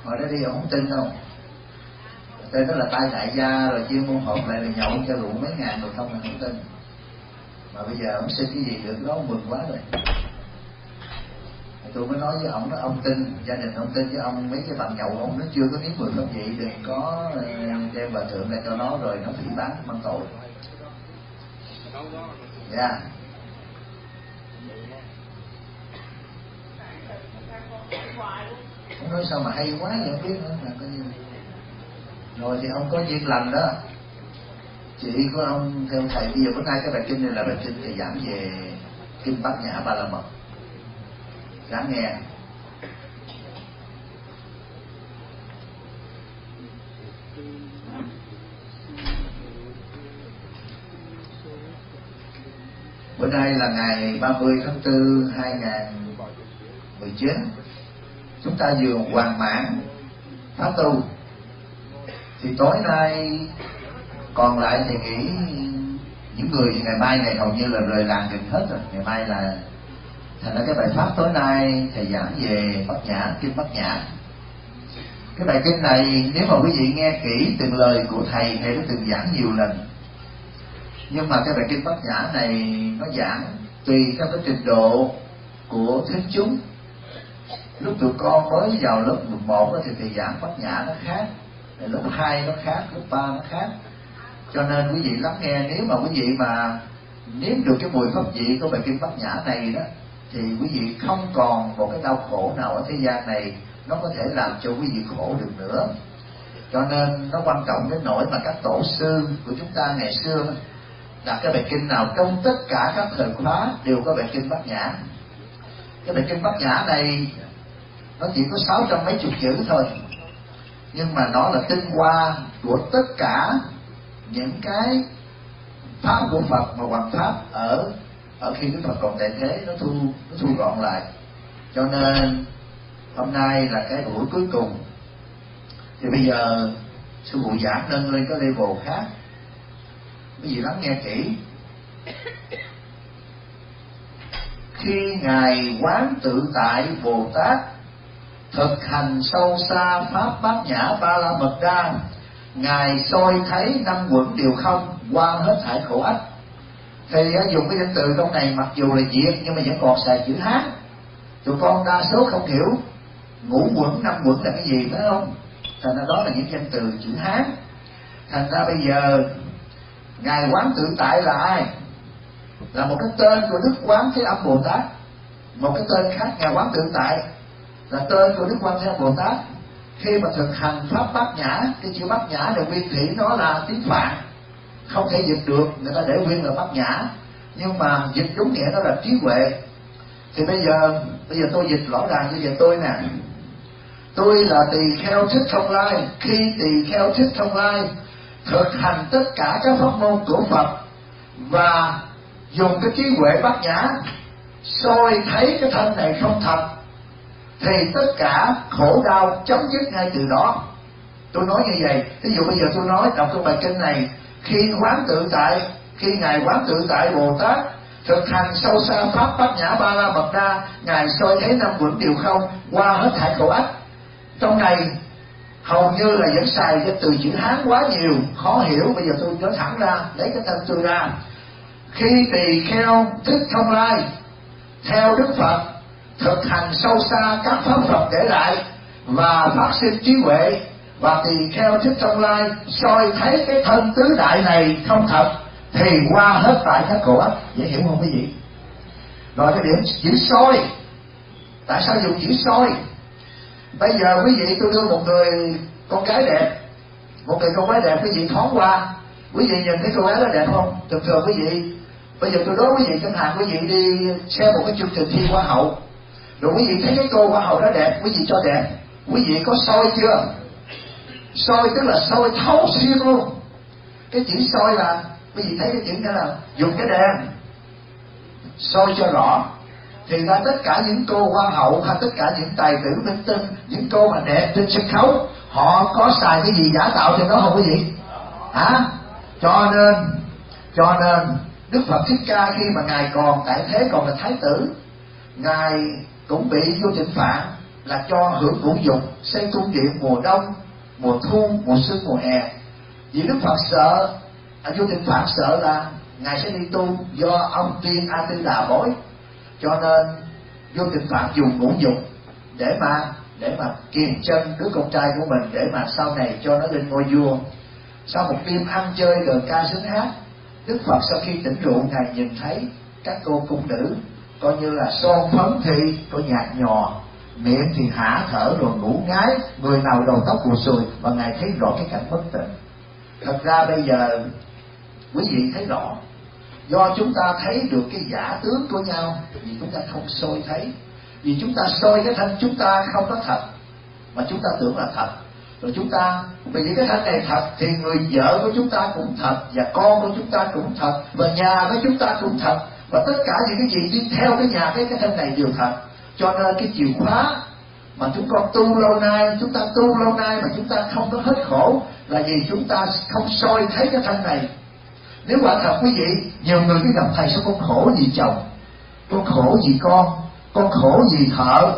Hồi đó đi ông không tin đâu, tên đó là tay đại gia rồi chuyên môn họp lại rồi nhậu cho rượu mấy ngàn rồi không là không tin. Mà bây giờ ông xin cái gì được đó ông mừng quá rồi. Tôi mới nói với ông đó, ông tin, gia đình ông tin, với ông mấy cái bạn nhậu ông nó chưa có biết 10 pháp vị, đừng có đem hòa thượng ra cho nó rồi nó phỉ báng mang tội. Dạ. Ông nói sao mà hay quá vậy không biết nữa là coi như. Rồi thì ông có duyên lành đó. Chị của ông theo thầy bây giờ bữa nay cái bài kinh này là bài kinh thầy giảng về kinh Bát Nhã Ba La Mật. Ráng nghe. Bữa nay là ngày 30 tháng 4 2019. Chúng ta vừa hoàn mãn pháp tu. Thì tối nay còn lại thì nghĩ những người ngày mai này hầu như là rời làng gần hết rồi. Ngày mai là thành ra cái bài pháp tối nay thầy giảng về Bát Nhã, kinh Bát Nhã. Cái bài kinh này nếu mà quý vị nghe kỹ từng lời của thầy đã từng giảng nhiều lần. Nhưng mà cái bài kinh Bát Nhã này nó giảng tùy theo cái trình độ của thính chúng. Lúc tụi con mới vào lớp 11 thì thầy giảng Bát Nhã nó khác, lớp 2 nó khác, lớp 3 nó khác. Cho nên quý vị lắng nghe, nếu mà quý vị mà nếm được cái mùi pháp vị của bài kinh Bát Nhã này đó, thì quý vị không còn một cái đau khổ nào ở thế gian này nó có thể làm cho quý vị khổ được nữa. Cho nên nó quan trọng đến nỗi mà các tổ sư của chúng ta ngày xưa đặt cái bài kinh nào trong tất cả các thời khóa đều có bài kinh Bát Nhã. Cái bài kinh Bát Nhã này nó chỉ có 600 mấy chục chữ thôi, nhưng mà nó là tinh hoa của tất cả những cái pháp của Phật mà hoàn pháp ở khi Đức Phật còn tại thế, nó thu gọn lại. Cho nên hôm nay là cái buổi cuối cùng, thì bây giờ sư phụ giảng nâng lên cái level khác. Quý vị lắng nghe kỹ. Khi ngài Quán Tự Tại Bồ Tát thực hành sâu xa pháp Bát Nhã Ba La Mật Đa, ngài soi thấy năm quẩn đều không, qua hết thảy khổ ách. Thì dùng cái danh từ trong này mặc dù là Việt nhưng mà vẫn còn xài chữ Hán. Tụi con đa số không hiểu ngũ quẩn, năm quẩn là cái gì, phải không? Thành ra đó là những danh từ chữ Hán. Thành ra bây giờ ngài Quán Tự Tại là ai? Là một cái tên của Đức Quán Thế Âm Bồ Tát. Một cái tên khác, ngài Quán Tự Tại là tên của Đức Quán Thế Âm Bồ Tát. Khi mà thực hành pháp Bát Nhã, cái chữ Bát Nhã là nguyên thủy, nó là tiếng Phạn, không thể dịch được, người ta để nguyên là Bát Nhã, nhưng mà dịch đúng nghĩa nó là trí huệ. Thì bây giờ tôi dịch rõ ràng như vậy. Tôi nè, tôi là tỳ kheo Thích Thông Lai. Khi tỳ kheo Thích Thông Lai thực hành tất cả các pháp môn của Phật và dùng cái trí huệ Bát Nhã soi thấy cái thân này không thật, thì tất cả khổ đau chấm dứt ngay từ đó. Tôi nói như vậy. Ví dụ bây giờ tôi nói đọc trong bài kinh này, khi ngài Quán Tự Tại Bồ Tát thực hành sâu xa pháp Bát Nhã Ba La Mật Đa, ngài soi thấy năm quẩn đều không, qua hết thảy khổ ách. Trong này hầu như là vẫn xài cái từ chữ Hán quá nhiều, khó hiểu. Bây giờ tôi nói thẳng ra, lấy cái tên tôi ra. Khi tỳ kheo Thích Thông Lai theo Đức Phật thực hành sâu xa các pháp Phật để lại và phát sinh trí huệ, và tỳ kheo Thích Thông Lai soi thấy cái thân tứ đại này không thật, thì qua hết tại các khổ ách. Dễ hiểu không quý vị? Rồi cái điểm chữ soi, tại sao dùng chữ soi? Bây giờ quý vị tôi đưa một người con gái đẹp, quý vị thoáng qua, quý vị nhìn thấy cô gái đó đẹp không? Thường thường quý vị, bây giờ tôi đố quý vị, chẳng hạn quý vị đi xem một cái chương trình thi hoa hậu, rồi quý vị thấy cái cô hoa hậu đó đẹp, quý vị cho đẹp, quý vị có soi chưa? Soi tức là soi thấu xuyên luôn. Cái chữ soi là quý vị thấy cái chữ thế nào? Dùng cái đèn soi cho rõ, thì ra tất cả những cô hoa hậu hay tất cả những tài tử minh tinh, những cô mà đẹp trên sân khấu, họ có xài cái gì giả tạo trên đó không quý vị? Hả? Cho nên Đức Phật Thích Ca khi mà ngài còn tại thế, còn là thái tử, ngài cũng bị vô tình phạn, là cho hưởng ngũ dục, xây cung điện mùa đông, mùa thu, mùa xuân, mùa hè. Vì Đức Phật sợ, Vua Tịnh Phạn sợ là ngài sẽ đi tu do ông Tiên A Tư Đà bối, cho nên Vua Tịnh Phạn dùng ngũ dục để mà kiềm chân đứa con trai của mình, để mà sau này cho nó lên ngôi vua. Sau một đêm ăn chơi đờn ca sướng hát, Đức Phật sau khi tỉnh rượu, ngài nhìn thấy các cô cung nữ coi như là son phấn thì có nhạt nhòa, miệng thì hả thở rồi ngủ ngái, người nào đầu tóc bù xùi, và ngài thấy rõ cái cảnh bất tịnh. Thật ra bây giờ quý vị thấy rõ, do chúng ta thấy được cái giả tướng của nhau, vì chúng ta không soi thấy, vì chúng ta soi cái thân chúng ta không có thật, mà chúng ta tưởng là thật. Rồi chúng ta, bởi vì cái thân này thật thì người vợ của chúng ta cũng thật, và con của chúng ta cũng thật, và nhà của chúng ta cũng thật, và tất cả những cái gì đi theo cái nhà cái thân này đều thật. Cho nên cái chìa khóa mà chúng con tu lâu nay, chúng ta tu lâu nay mà chúng ta không có hết khổ là vì chúng ta không soi thấy cái thân này. Nếu quả thật quý vị, nhiều người cứ gặp thầy sao con khổ vì chồng, con khổ vì con khổ vì thợ.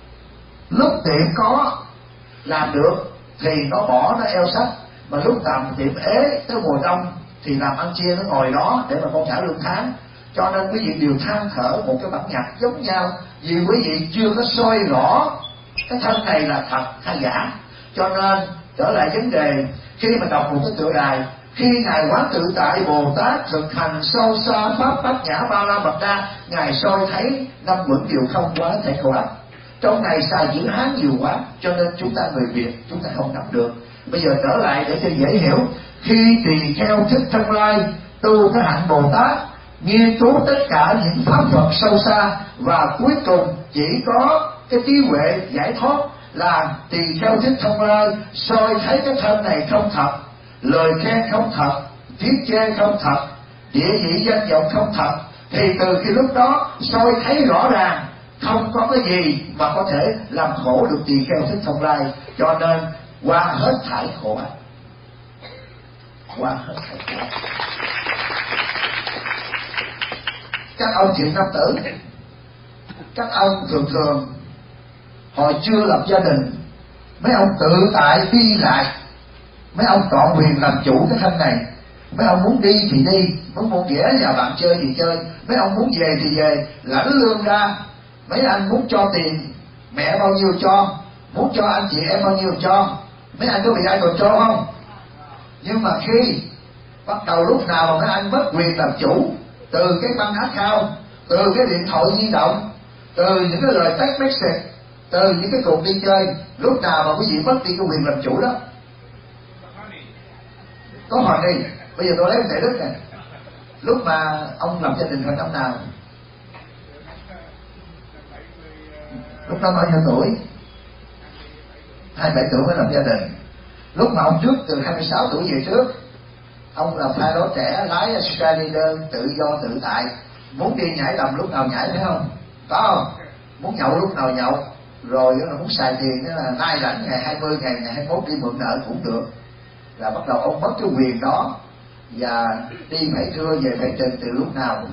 Lúc tiệm có làm được thì nó bỏ, nó eo sách, mà lúc tạm tiệm ế tới mùa đông thì làm ăn chia nó ngồi đó để mà con trả lương tháng. Cho nên quý vị đều than thở một cái bản nhạc giống nhau, vì quý vị chưa có soi rõ cái thân này là thật hay giả. Cho nên trở lại vấn đề, khi mà đọc một cái tựa đài, khi ngài Quán Tự Tại Bồ Tát thực hành sâu xa pháp Bát Nhã Ba La Mật Đa, ngài soi thấy năm uẩn đều không quá thể khổ ách. Trong này xài chữ Hán nhiều quá, cho nên chúng ta người Việt chúng ta không nắm được. Bây giờ trở lại để cho dễ hiểu, khi tỳ kheo Thích Thanh Lai tu cái hạnh Bồ Tát, nghiên cứu tất cả những pháp Phật sâu xa, và cuối cùng chỉ có cái trí huệ giải thoát là tỳ kheo Thích Thanh Lai soi thấy cái thân này không thật, lời khen không thật, tiếng chê không thật, địa vị danh vọng không thật, thì từ khi lúc đó soi thấy rõ ràng không có cái gì mà có thể làm khổ được tỳ kheo Thích Thanh Lai. Cho nên qua hết thải khổ ách, qua hết thải khổ ách. Các ông thiện nam tử, các ông thường thường hồi chưa lập gia đình, mấy ông tự tại đi lại, mấy ông chọn quyền làm chủ cái thân này. Mấy ông muốn đi thì đi, muốn ghé nhà bạn chơi thì chơi, mấy ông muốn về thì về, lãnh lương ra. Mấy anh muốn cho tiền mẹ bao nhiêu cho, muốn cho anh chị em bao nhiêu cho. Mấy anh có bị ai còn cho không? Nhưng mà khi bắt đầu lúc nào mà mấy anh mất quyền làm chủ, từ cái băng account, từ cái điện thoại di động, từ những cái lời text message, từ những cái cuộc đi chơi, lúc nào mà quý vị mất đi cái quyền làm chủ đó, có hỏi đi. Bây giờ tôi lấy Đại Đức này, lúc mà ông lập gia đình hồi năm nào? Lúc đó bao nhiêu tuổi? 27 tuổi mới lập gia đình. Lúc mà ông trước từ 26 tuổi về trước, ông là pilot trẻ lái Skyleader tự do tự tại, muốn đi nhảy đầm lúc nào nhảy, phải không? Có không? Muốn nhậu lúc nào nhậu, rồi là muốn xài tiền là nay rảnh ngày 20, ngày 21 đi mượn nợ cũng được. Là bắt đầu ông mất cái quyền đó, và đi phải trưa về phải trình từ lúc nào?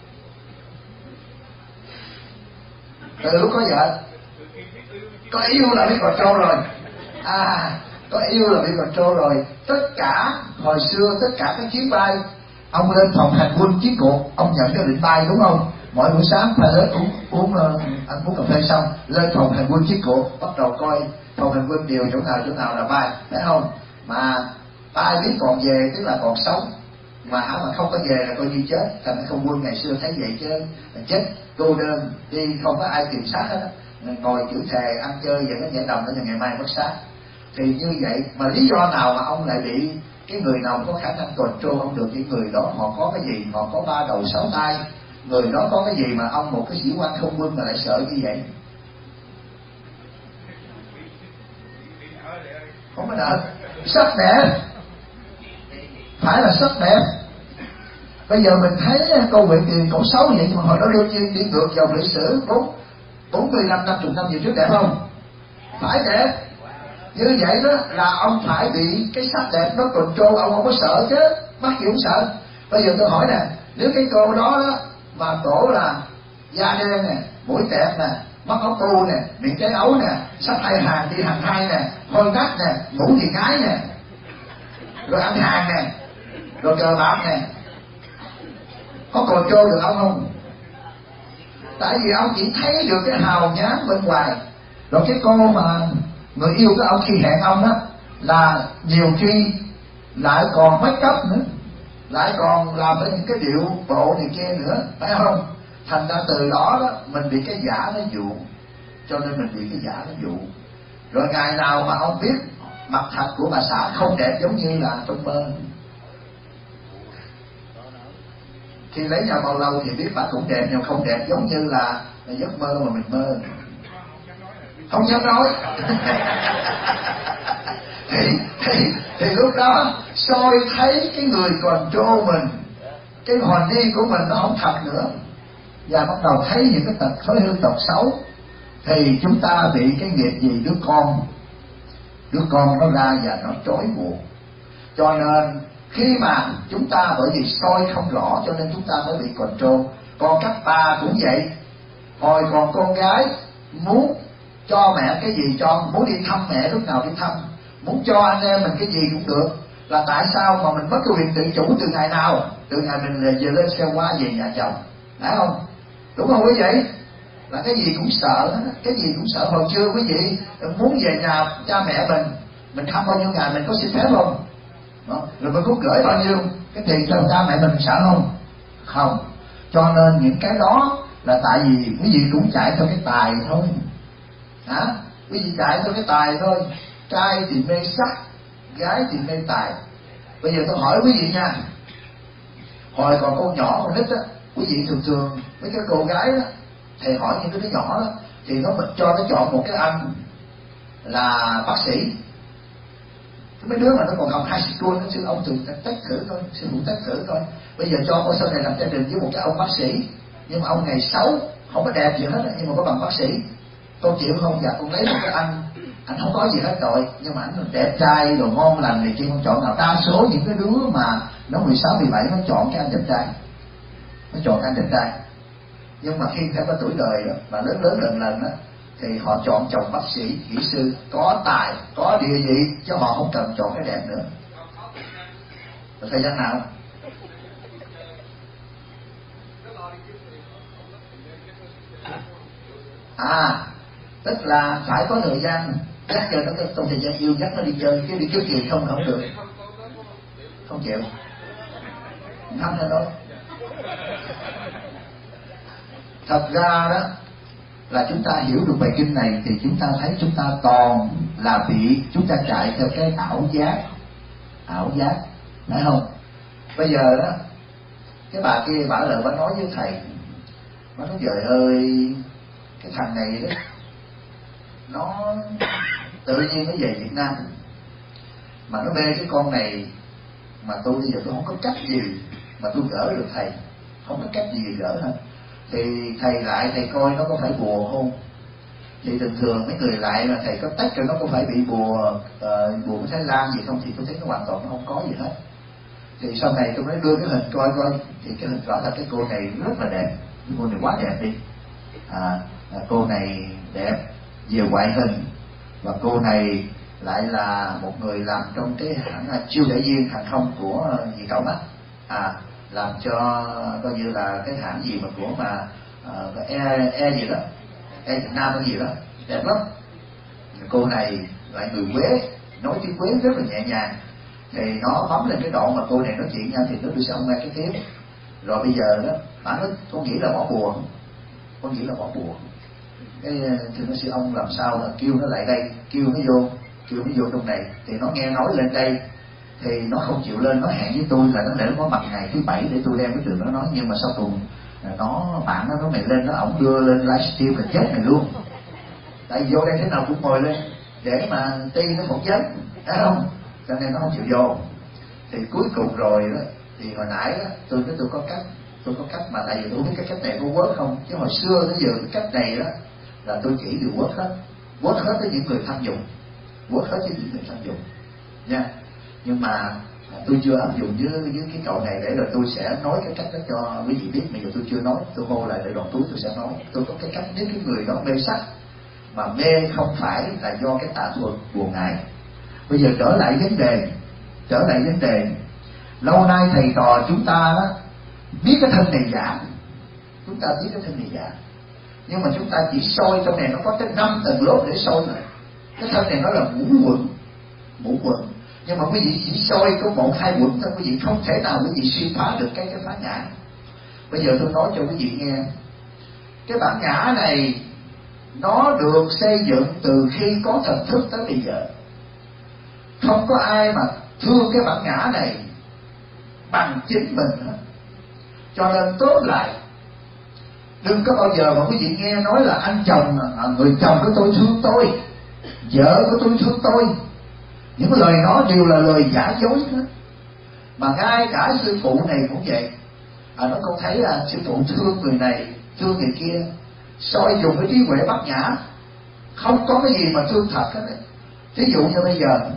Từ lúc có vợ, có yêu là biết control rồi. Có yêu là bị control rồi. Tất cả hồi xưa, tất cả các chuyến bay, ông lên phòng hành quân chiến cuộc, ông nhận cái lệnh bay đúng không? Mỗi buổi sáng phải lên uống ăn uống cà phê xong, lên phòng hành quân chiến cuộc, bắt đầu coi phòng hành quân điều chỗ nào là bay, phải không? Mà bay biết còn về tức là còn sống, mà không có về là coi như chết. Thành ra không quân ngày xưa thấy vậy chứ chết cô đơn, đi không có ai kiểm soát hết, ngồi chữ thề ăn chơi và nó nhảy đầm để ngày mai mất xác. Thì như vậy mà lý do nào mà ông lại bị cái người nào có khả năng control ông được? Những người đó họ có cái gì? Họ có 3 đầu 6 tay. Người đó có cái gì mà ông một cái sĩ quan không quân mà lại sợ như vậy? Không có nợ. Sắc đẹp, phải là sắc đẹp. Bây giờ mình thấy câu Huệ Kiều cậu xấu vậy, nhưng mà hồi đó đương nhiên đi ngược dòng lịch sử 45-50 năm về trước, đẹp không? Phải đẹp. Như vậy đó là ông phải bị cái sắc đẹp nó control ông, không có sợ chứ, mắc gì không sợ. Bây giờ tôi hỏi nè, nếu cái cô đó mà cổ là da đen nè, mũi tẹt nè, mắt áo tu nè, miệng trái ấu nè, sắp hai hàng đi hàng hai nè, hôi nát nè, ngủ thì ngái nè, rồi ăn hàng nè, rồi cờ bạc nè. Có còn trô được ông không? Tại vì ông chỉ thấy được cái hào nhoáng bên ngoài. Rồi cái cô mà người yêu của ông khi hẹn ông đó là nhiều khi lại còn make up nữa, lại còn làm đến những cái điệu bộ này kia nữa, phải không? Thành ra từ đó đó mình bị cái giả nó dụ, cho nên mình bị cái giả nó dụ. Rồi ngày nào mà ông biết mặt thật của bà xã không đẹp giống như là trong mơ, khi lấy nhau bao lâu thì biết bà cũng đẹp nhưng không đẹp giống như là giấc mơ mà mình mơ. Không dám nói. thì lúc đó soi thấy cái người còn trô mình, cái hồn đi của mình nó không thật nữa, và bắt đầu thấy những cái tật thói hư tật xấu, thì chúng ta bị cái nghiệp gì? Đứa con nó ra và nó trói buộc. Cho nên khi mà chúng ta bởi vì soi không rõ cho nên chúng ta mới bị control. Còn các bà cũng vậy, hồi còn con gái muốn cho mẹ cái gì cho, muốn đi thăm mẹ lúc nào đi thăm, muốn cho anh em mình cái gì cũng được. Là tại sao mà mình mất cái quyền tự chủ từ ngày nào? Từ ngày mình về lên xe qua về nhà chồng, phải không? Đúng không quý vị? Là cái gì cũng sợ, cái gì cũng sợ. Hồi xưa quý vị muốn về nhà cha mẹ mình thăm bao nhiêu ngày mình có xin phép không? Đó. Rồi mình cũng gửi bao nhiêu cái tiền cho cha mẹ mình sợ không? Không. Cho nên những cái đó là tại vì quý vị cũng chạy theo cái tài thôi. Hả? Quý vị chạy theo cái tài thôi. Trai thì mê sắc, gái thì mê tài. Bây giờ tôi hỏi quý vị nha, hồi còn con nhỏ con nít á, quý vị thường mấy cái cô gái đó, thầy hỏi những cái đứa nhỏ đó, thì nó cho nó chọn một cái anh là bác sĩ. Mấy đứa mà nó còn học high school nó sư ông thường test thử thôi, sư phụ test thử thôi. Bây giờ cho con sau này làm gia đình với một cái ông bác sĩ, nhưng mà ông này xấu, không có đẹp gì hết, nhưng mà có bằng bác sĩ. Con chịu không? Dạ con lấy một cái anh không có gì hết rồi, nhưng mà anh đẹp trai, đồ ngon lành này kia, con chọn nào. Đa số những cái đứa mà nó 16, 17 nó chọn cái anh đẹp trai, nó chọn anh đẹp trai. Nhưng mà khi theo cái tuổi đời đó, mà lớn lần đó, thì họ chọn chồng bác sĩ, kỹ sư, có tài, có địa vị, chứ họ không cần chọn cái đẹp nữa. Rồi thời gian nào? Tức là phải có thời gian dắt cho nó, trong thời gian yêu dắt nó đi chơi, chứ đi kiếm tiền không được, không chịu, không thể nói. Thật ra đó là chúng ta hiểu được bài kinh này thì chúng ta thấy chúng ta toàn là bị chúng ta chạy theo cái ảo giác, phải không? Bây giờ đó cái bà kia bà lại bà nói với thầy, bà nói trời ơi, cái thằng này đó nó tự nhiên nó về Việt Nam mà nó bê cái con này, mà tôi bây giờ tôi không có cách gì mà tôi gỡ được thầy, không có cách gì gỡ hết. Thì thầy lại thầy coi nó có phải bùa không. Thì thường thường mấy người lại mà thầy có tách rồi nó có phải bị bùa của Thái Lan gì không, thì tôi thấy nó hoàn toàn nó không có gì hết. Thì sau này tôi mới đưa cái hình coi thì cái hình rõ là cái cô này rất là đẹp, cái cô này quá đẹp đi. Cô này đẹp về ngoại hình, và cô này lại là một người làm trong cái hãng chiêu đại viên hàng không của Việt Cộng á, làm cho coi như là cái hãng gì mà của mà e gì đó, e Việt Nam hay gì đó, đẹp lắm. Cô này lại người Quế, nói tiếng Quế rất là nhẹ nhàng. Thì nó bấm lên cái đoạn mà cô này nói chuyện nha, thì nó đưa sang nghe cái tiếng. Rồi bây giờ đó bạn nói con nghĩ là bỏ bùa, con nghĩ là bỏ bùa. Cái thì nó sư ông làm sao là kêu nó lại đây, kêu nó vô trong này. Thì nó nghe nói lên đây thì nó không chịu lên, nó hẹn với tôi là nó để có mặt ngày thứ Bảy để tôi đem cái trường nó nói. Nhưng mà sau cùng nó bạn nó nói mày lên, nó ổng đưa lên livestream là chết mày luôn. Tại vì vô đây thế nào cũng ngồi lên để mà ti nó phỏng vấn, thấy không? Cho nên nó không chịu vô. Thì cuối cùng rồi đó, thì hồi nãy đó tôi nói tôi có cách mà tại vì tôi biết cái cách này có work không, chứ hồi xưa tới giờ cái cách này đó là tôi chỉ điều work hết với những người tham dụng, work hết với những người tham dụng nha. Nhưng mà Tôi chưa áp dụng với cái cậu này, để rồi tôi sẽ nói cái cách đó cho quý vị biết. Bây giờ tôi chưa nói, tôi hô lại để đoạn túi tôi sẽ nói. Tôi có cái cách, nếu cái người đó mê sắc mà mê không phải là do cái tà thuật buồn ngài. Bây giờ trở lại vấn đề, lâu nay thầy trò chúng ta đó biết cái thân này giả, chúng ta biết cái thân này giả, nhưng mà chúng ta chỉ soi trong này nó có tới 5 tầng lớp để soi rồi. Cái thân này nó là ngũ quẩn, nhưng mà quý vị chỉ soi có 1-2 quẩn thôi, quý vị không thể nào quý vị xuyên phá được cái phá ngã. Bây giờ tôi nói cho quý vị nghe, cái bản ngã này nó được xây dựng từ khi có thần thức tới bây giờ. Không có ai mà thương cái bản ngã này bằng chính mình hết. Cho nên tốt lại, đừng có bao giờ mà quý vị nghe nói là anh chồng, người chồng của tôi thương tôi, vợ của tôi thương tôi. Những lời đó đều là lời giả dối hết. Mà ngay cả sư phụ này cũng vậy. Nó con thấy là sư phụ thương người này, thương người kia, soi dùng cái trí huệ bát nhã, không có cái gì mà thương thật hết. Thí dụ như bây giờ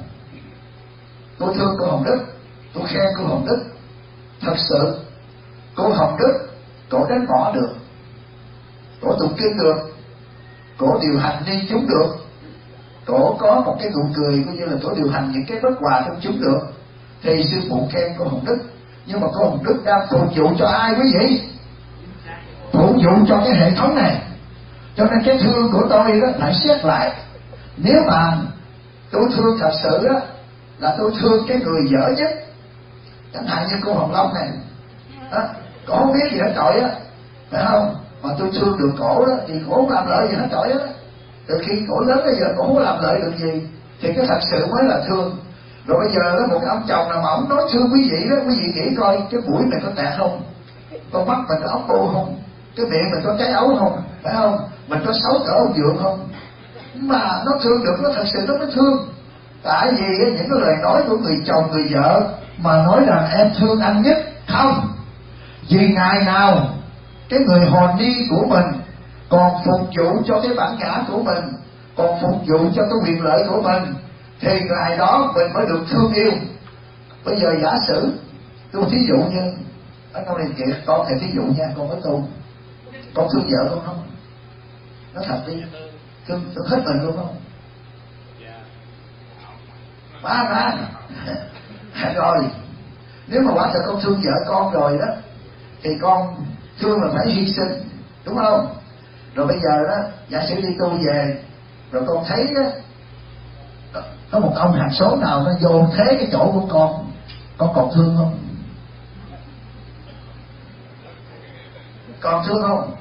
tôi thương cô Hồng Đức, tôi khen cô Hồng Đức, thật sự cô Hồng Đức cổ đánh bỏ được, cổ tụng kinh được, cổ điều hành đi chúng được, cổ có một cái nụ cười coi như là cổ điều hành những cái bất hòa trong chúng được, thì sư phụ khen cô Hồng Đức. Nhưng mà cô Hồng Đức đang phục vụ cho ai quý vị? Phục vụ cho cái hệ thống này. Cho nên cái thương của tôi đó phải xét lại. Nếu mà tôi thương thật sự đó, là tôi thương cái người dở nhất, chẳng hạn như cô Hồng Long này đó, cổ không biết gì hết trọi á, phải không? Mà tôi thương được cổ đó thì cổ không làm lợi gì hết trọi á. Từ khi cổ lớn bây giờ cổ không làm lợi được gì, thì cái thật sự mới là thương. Rồi bây giờ đó, một cái ông chồng nào mà ông nói thương quý vị đó, quý vị nghĩ coi cái mũi mình có tẹt không, con mắt mình có ốc bô không, cái miệng mình có trái ấu không, phải không? Mình có xấu cỡ ông dượng không? Mà nó thương được, nó thật sự nó mới thương. Tại vì những cái lời nói của người chồng người vợ mà nói rằng em thương anh nhất, không. Vì ngày nào cái người hồn ni của mình còn phục vụ cho cái bản ngã của mình, còn phục vụ cho cái quyền lợi của mình, thì ngày đó mình mới được thương yêu. Bây giờ giả sử tôi thí dụ như ở trong này kìa, con thì thí dụ nha, con có tu, con thương vợ con không? Nói thật đi, thương hết mình luôn không? Má rồi, nếu mà quả thật con thương vợ con rồi đó, thì con thương là phải hy sinh, đúng không? Rồi bây giờ đó, giả sử đi tu về, rồi con thấy đó, có một ông hàng xóm nào nó vô thế cái chỗ của con còn thương không? Còn thương không?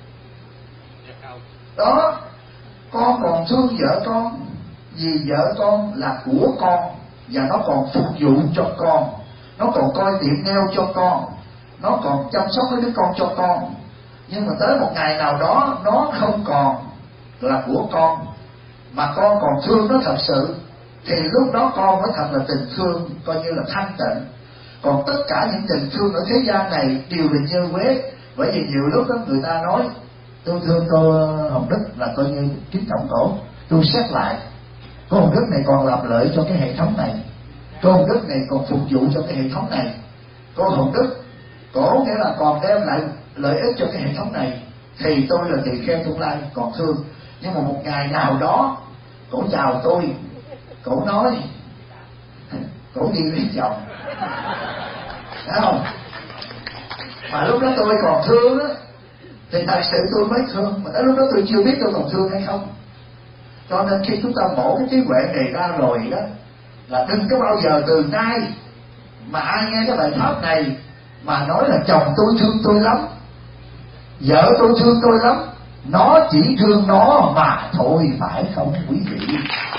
Đó, con còn thương vợ con, vì vợ con là của con, và nó còn phục vụ cho con, nó còn coi tiệm nail cho con, nó còn chăm sóc cái đứa con cho con. Nhưng mà tới một ngày nào đó nó không còn là của con, mà con còn thương nó thật sự, thì lúc đó con mới thật là tình thương, coi như là thanh tịnh. Còn tất cả những tình thương ở thế gian này đều là như quế. Bởi vì nhiều lúc đó người ta nói tôi thương cô Hồng Đức là coi như kính trọng cổ. Tôi xét lại, cô Hồng Đức này còn làm lợi cho cái hệ thống này, cô Hồng Đức này còn phục vụ cho cái hệ thống này, cô Hồng Đức cổ nghĩa là còn đem lại lợi ích cho cái hệ thống này, thì tôi là tỳ kheo tương lai còn thương. Nhưng mà một ngày nào đó cổ chào tôi, cổ nói cổ đi lấy chồng, phải không? Mà lúc đó tôi còn thương á, thì thật sự tôi mới thương. Mà tới lúc đó tôi chưa biết tôi còn thương hay không. Cho nên khi chúng ta mổ cái trí huệ này ra rồi đó, là đừng có bao giờ từ nay mà ai nghe cái bài pháp này mà nói là chồng tôi thương tôi lắm, vợ tôi thương tôi lắm. Nó chỉ thương nó mà thôi, phải không quý vị?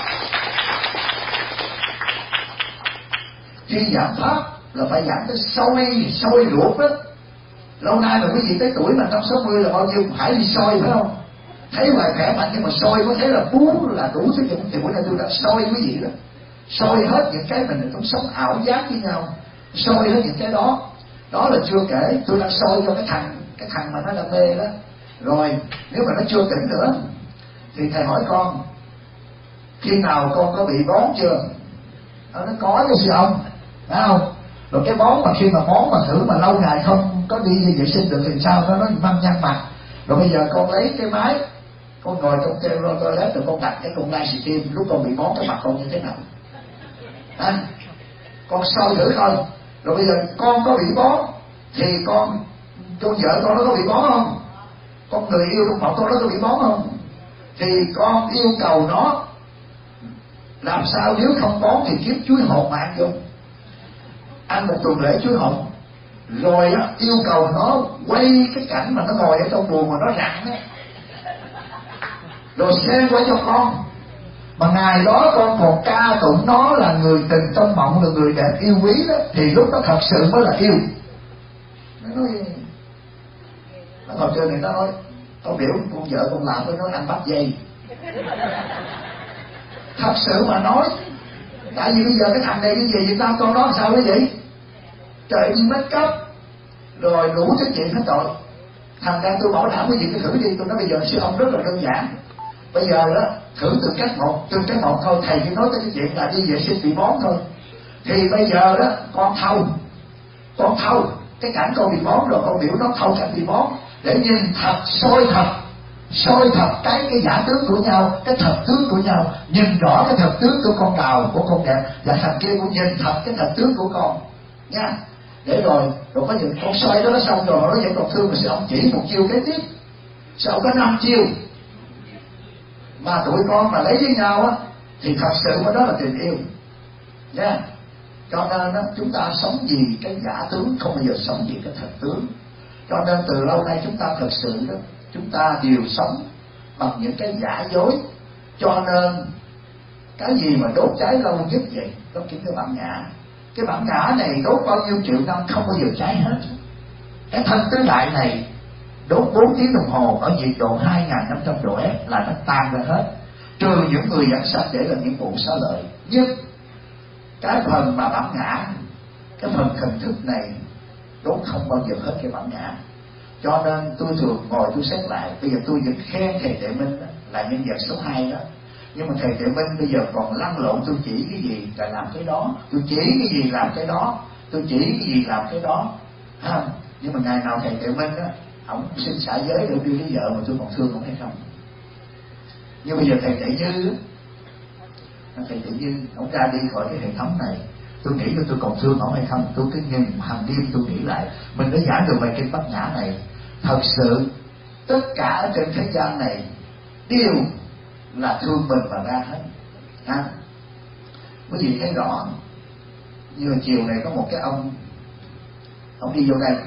Khi giảng pháp là phải giảng tới soi ruột đó. Lâu nay mà quý vị tới tuổi mà 50-60 là bao nhiêu phải đi soi, phải không? Thấy ngoài khỏe mạnh nhưng mà soi có thể là bú là đủ sử dụng. Thì bữa nay tôi đã soi quý vị đó, soi hết những cái mình trong sống ảo giác với nhau, soi hết những cái đó. Đó là chưa kể tôi đang soi cho cái thằng mà nó đam mê đó. Rồi nếu mà nó chưa tỉnh nữa thì thầy hỏi con khi nào con có bị bón chưa? Nó có chứ sư ông. phải không? Rồi cái bón mà khi mà bón mà thử mà lâu ngày không có đi vệ sinh được thì sao, nó măng nhăn mặt. Rồi bây giờ con lấy cái máy, con ngồi trong toilet rồi con đặt cái con livestream lúc con bị bón cái mặt con như thế nào, con soi thử coi. Rồi bây giờ con có bị bón thì con vợ con nó có bị bón không, con người yêu trong con nó có bị bón không, thì con yêu cầu nó làm sao nếu không bón thì kiếm chuối hột mà ăn vô, ăn một tuần lễ chuối hột. Rồi á, yêu cầu nó quay cái cảnh mà nó ngồi ở trong buồng mà nó rặn á, rồi xem qua cho con. Mà ngày đó con còn ca tụng nó là người tình trong mộng, là người đẹp yêu quý đó, thì lúc đó thật sự mới là yêu. Nó nói, nó ngồi trên này nó nói, tao biểu con vợ con làm với nó ăn bắt dây. Thật sự mà nói, tại vì bây giờ cái thằng này cái gì Việt Nam con đó làm sao cái vậy? Trời đi make up rồi đủ cái chuyện hết rồi. Thành ra tôi bảo đảm cái gì cái thử đi. Tôi nói bây giờ sư ông rất là đơn giản. Bây giờ đó thử từng cách một thôi. Thầy chỉ nói tới cái chuyện là đi vệ sinh bị bón thôi. Thì bây giờ đó con thâu cái cảnh con bị bón rồi, con biểu nó thâu cảnh bị bón để nhìn thật, soi thật cái giả tướng của nhau, cái thật tướng của nhau, nhìn rõ cái thật tướng của con Đào, của con đẹp, và thằng kia cũng nhìn thật cái thật tướng của con nha. Để rồi có những con soi đó nó xong rồi nó vẫn còn thương, mà sao ông chỉ một chiêu kế tiếp, sao có 5 chiêu mà tụi con mà lấy với nhau á thì thật sự đó là tình yêu nha. Cho nên đó, chúng ta sống vì cái giả tướng, không bao giờ sống vì cái thật tướng. Cho nên từ lâu nay chúng ta thật sự đó, chúng ta đều sống bằng những cái giả dối. Cho nên cái gì mà đốt cháy lâu nhất vậy? Đó chính cái bản ngã. Cái bản ngã này đốt bao nhiêu triệu năm không bao giờ cháy hết. Cái thân tứ đại này đốt 4 tiếng đồng hồ ở nhiệt độ 2.500 độ F là nó tan ra hết, trừ những người dẫn sạch để làm những vụ xá lợi. Nhưng cái phần mà bản ngã, cái phần thần thức này đốt không bao giờ hết cái bản ngã. Cho nên tôi thường ngồi tôi xét lại. Bây giờ tôi vẫn khen thầy Tuệ Minh là nhân vật số 2 đó. Nhưng mà thầy Tuệ Minh bây giờ còn lăn lộn, tôi chỉ cái gì là làm cái đó, tôi chỉ cái gì làm cái đó, tôi chỉ cái gì làm cái đó. Nhưng mà ngày nào thầy Tuệ Minh á, ổng xin xả giới để đưa cái vợ mà tôi còn thương ổng hay không. Nhưng bây giờ thầy Tuệ Như, ổng ra đi khỏi cái hệ thống này, tôi nghĩ là tôi còn thương ổng hay không. Tôi cứ nhìn hàng đêm tôi nghĩ lại, mình đã giảng được bài kinh Bát Nhã này. Thật sự tất cả ở trên thế gian này đều là thương mình mà ra hết. Quý vị thấy rõ, như chiều này có một cái ông đi vô đây,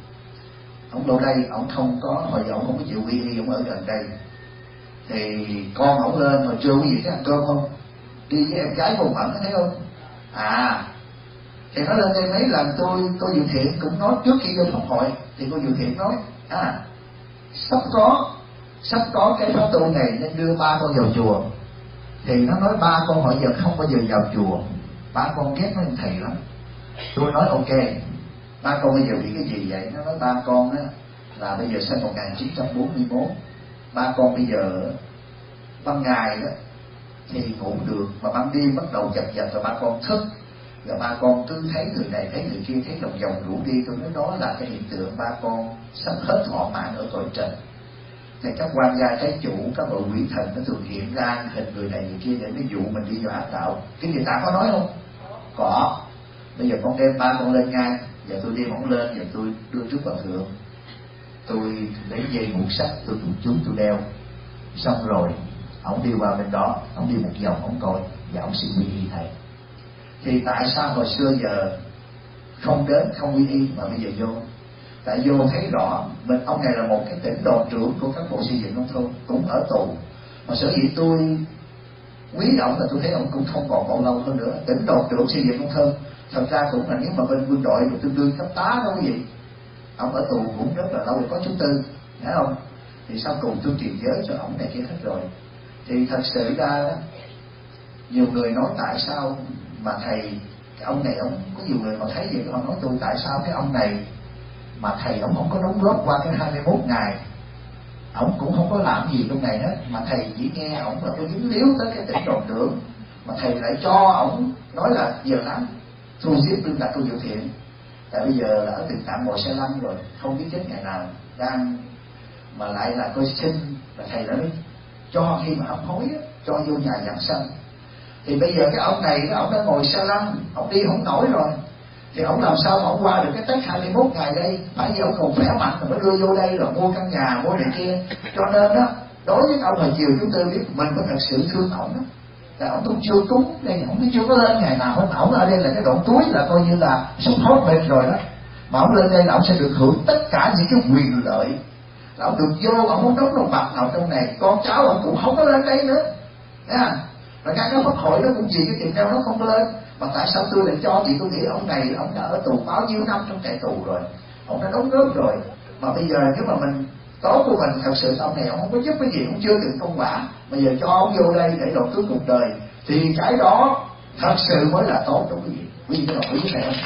ông không có, hồi giờ ông không có chịu quy y, ông ở gần đây. Thì con ông lên mà trưa quý vị thấy ăn cơm không? Đi với em gái cùng ẩn thấy không? Thì nó lên đây mấy lần tôi Dự Thiện cũng nói trước khi vô pháp hội, thì cô Dự Thiện nói sắp có cái pháp tu này nên đưa 3 con vào chùa. Thì nó nói 3 con họ giờ không bao giờ vào chùa, 3 con ghét mấy thầy lắm. Tôi nói ok, 3 con bây giờ bị cái gì vậy? Nó nói 3 con á là bây giờ sinh 1941, 3 con bây giờ ban ngày đó thì ngủ được, mà ban đêm bắt đầu chập chập, và 3 con thức, và 3 con cứ thấy người này thấy người kia, thấy vòng vòng rủ đi. Tôi nói đó là cái hiện tượng 3 con sắp hết thọ mạng ở cõi trần. Thì các quan gia trái chủ, các bộ quỷ thần nó thường hiện ra hình người này người kia để nó dụ mình đi vào ác đạo. Cái người ta có nói không? Có. Bây giờ con đem 3 con lên ngay, giờ tôi đem ổng lên, giờ tôi đưa trước Hòa Thượng, tôi lấy dây buộc sắt, tôi tụt chú tôi đeo, xong rồi ổng đi qua bên đó, ổng đi một vòng ổng coi và ổng xin quy y thầy. Thì tại sao hồi xưa giờ không đến, không quy y mà bây giờ vô? Tại vô thấy rõ ông này là một cái tỉnh đồn trưởng của các bộ xây dựng nông thôn, cũng ở tù, mà sở dĩ tôi quý ông là tôi thấy ông cũng không còn bao lâu hơn nữa. Tỉnh đồn trưởng xây dựng nông thôn thật ra cũng là, nếu mà bên quân đội được tương đương cấp tá đó quý vị. Ông ở tù cũng rất là lâu rồi, có chứng tư, thấy không? Thì sau cùng tôi truyền giới cho ông này kia hết rồi. Thì thật sự ra đó, nhiều người nói tại sao mà thầy, cái ông này, ông có nhiều người họ thấy vậy, họ nói tôi tại sao cái ông này mà thầy ông không có đóng góp qua cái 21 ngày, ông cũng không có làm gì trong này hết, mà thầy chỉ nghe ông là có dính líu tới cái tỉnh đồn trưởng, mà thầy lại cho ông nói là giờ lắm. thu xếp lương đặt công việc thiện. Tại bây giờ là ở tình trạng ngồi xe lăn rồi, không biết chết ngày nào, đang mà lại là coi sinh là thầy đã biết cho khi mà hấp hối á, cho vô nhà giảng sanh. Thì bây giờ cái ông này ông đã ngồi xe lăn, ông đi không nổi rồi, thì ông làm sao mà ông qua được cái Tết 21 ngày đây? Phải vì ông còn khỏe mạnh rồi mới đưa vô đây rồi mua căn nhà mua này kia. Cho nên đó, đối với ông hồi chiều chúng tôi biết mình mới thật sự thương ông đó. Tại ông cũng chưa cúng đây, ông chưa có lên ngày nào hết. Ông ở đây là cái đoạn túi là coi như là sắp hốt bên rồi đó. Mà ông lên đây là ông sẽ được hưởng tất cả những cái quyền lợi. Là ông được vô, ông không đóng đồng bạc nào trong này, con cháu ông cũng không có lên đây nữa. Nha. Rồi các pháp hội nó cũng vì cái tiền đeo nó không có lên. Mà tại sao tôi lại cho? Vì tôi nghĩ ông này ông đã ở tù bao nhiêu năm trong trại tù rồi, ông đã đóng góp rồi. Mà bây giờ nếu mà mình tốt của mình thật sự ông này ông không có giúp cái gì, ông chưa từng công quả, bây giờ cho ông vô đây để đầu tư cuộc đời, thì cái đó thật sự mới là tốt đúng quý vị. Quý vị có đồng ý với thầy không?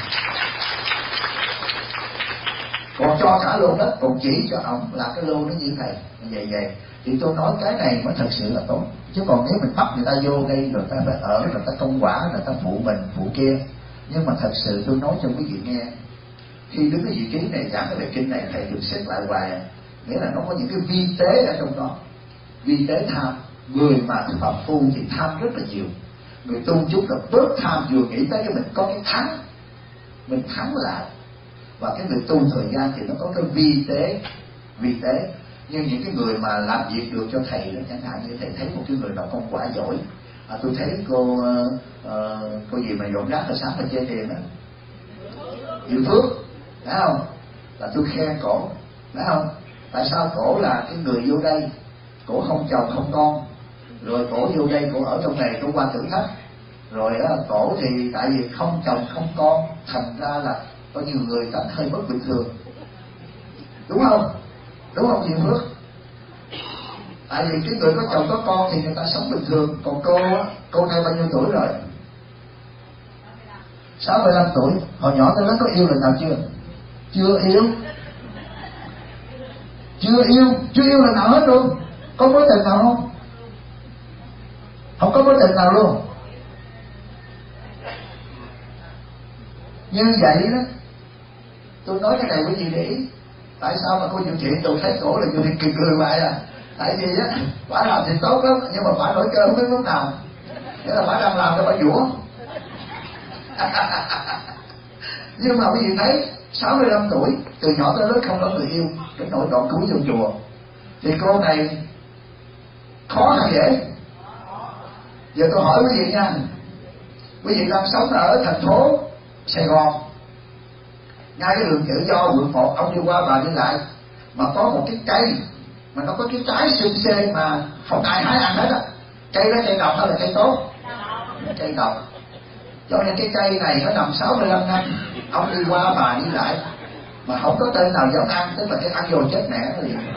Còn cho cả lô đất, còn chỉ cho ông là cái lô nó như này vậy thì tôi nói cái này mới thật sự là tốt. Chứ còn nếu mình bắt người ta vô đây rồi ta phải ở, rồi ta công quả, rồi ta phụ mình phụ kia. Nhưng mà thật sự tôi nói cho quý vị nghe, khi đứng cái vị trí này giảng cái bài kinh này, thầy được xét lại hoài, nghĩa là nó có những cái vi tế ở trong đó. Vi tế tham, người mà phạm phu thì tham rất là nhiều, người tu chúng là bớt tham, vừa nghĩ tới cái mình có cái thắng, mình thắng lại. Và cái người tu thời gian thì nó có cái vi tế. Nhưng những cái người mà làm việc được cho thầy đó, chẳng hạn như thầy thấy một cái người nào công quả giỏi, tôi thấy cô gì mà dọn rác hồi sáng mà chê tiền đó, Diệu Phước, phải không? Là tôi khen cổ, phải không? Tại sao cổ là cái người vô đây, cổ không chồng không con, rồi cổ vô đây cổ ở trong này cổ qua thử thách, rồi cổ thì tại vì không chồng không con, thành ra là có nhiều người cảm hơi bất bình thường, đúng không? Đúng không Diệu Phước? Tại vì cái người có chồng có con thì người ta sống bình thường. Còn cô nay bao nhiêu tuổi rồi? 65 tuổi. Hồi nhỏ tới lớn có yêu lần nào chưa? Chưa yêu lần nào hết luôn. Có mối tình nào không? Không có mối tình nào luôn. Như vậy đó, tôi nói cái này quý vị để ý. Tại sao mà cô Diệu Thị tôi thấy cổ là Diệu Thị cười hoài à? Tại vì á, bà làm thì tốt lắm, nhưng mà bà nổi cơn không biết lúc nào. Nghĩa là bà đang làm cho bà vũa. Nhưng mà quý vị thấy 65 tuổi, từ nhỏ tới lớn không có người yêu, đến nỗi đoạn cuối vô chùa. Thì cô này khó hay dễ? Giờ tôi hỏi quý vị nha, quý vị đang sống ở thành phố Sài Gòn, ngay cái đường Tự Do quận 1, ông đi qua bà đi lại, mà có một cái cây mà nó có cái trái xương xê mà không ai hái ăn hết á. Cây đó cây độc hay là cây tốt? Cây độc. Cho nên cái cây này nó nằm 65 năm, ông đi qua bà đi lại mà không có tên nào dám ăn, tức là cái ăn vô chết mẹ nó liền.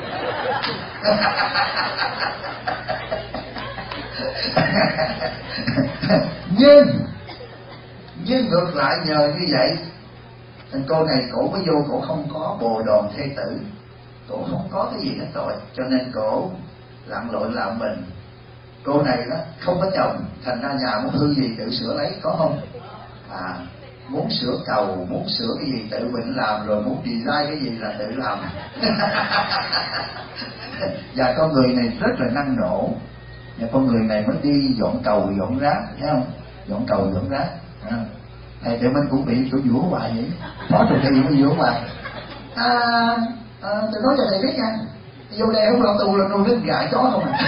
nhưng ngược lại nhờ như vậy, thành cô này cổ mới vô, cổ không có bồ đòn thê tử, cổ không có cái gì hết rồi, cho nên cổ lặn lội làm mình. Cô này đó không có chồng, thành ra nhà muốn hư gì tự sửa lấy, có không? Muốn sửa cầu, muốn sửa cái gì tự mình làm, rồi muốn design cái gì là tự làm. Và con người này rất là năng nổ. Và con người này mới đi dọn cầu dọn rác, thấy không? Dọn cầu dọn rác. Thầy Tuệ Minh cũng bị chỗ vũa hoài vậy, phó trụ thầy cũng vũa hoài. Tôi nói cho thầy biết nha, vô đây không lo tu là nuôi đến gà chó không à.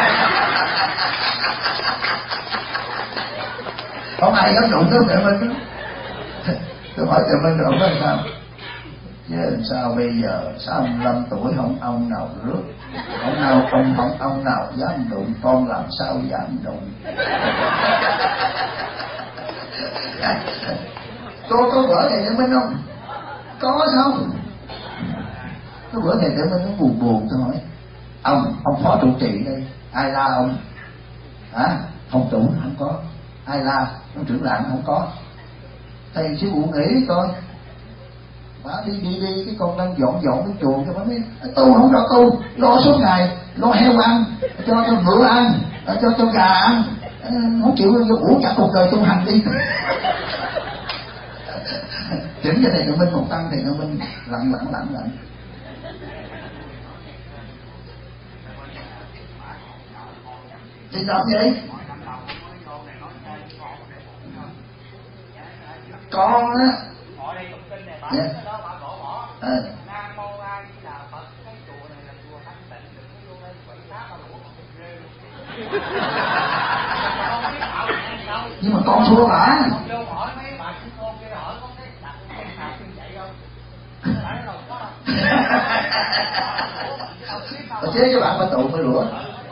Không ai dám đụng tới Tuệ Minh đó. Tôi hỏi Tuệ Minh rồi ông nói sao? Chứ sao bây giờ 65 tuổi không ông nào rước, ông nào dám đụng, con làm sao dám đụng. Cô có vợ thầy Tuệ Minh không? Có sao? Cái bữa thầy Tuệ Minh nó buồn tôi hỏi, ông phó trụ trì đây, ai la ông? Ông trụ không có, ai la? Ông trưởng làng không có. Thầy sư phụ nghĩ coi, bà đi cái con đang dọn cái chuồng cho bà nói tu không lo tu, lo suốt ngày, lo heo ăn, cho ngựa ăn, cho gà ăn, không chịu uổng cả cuộc đời tu hành đi. Chỉnh cho thầy Tự Minh một tăng, thầy Tự Minh lặng. Thì làm vậy? Con á. Dạ. Nhưng mà con thua bả. Có chế cho bạn phải tụ mới rủa.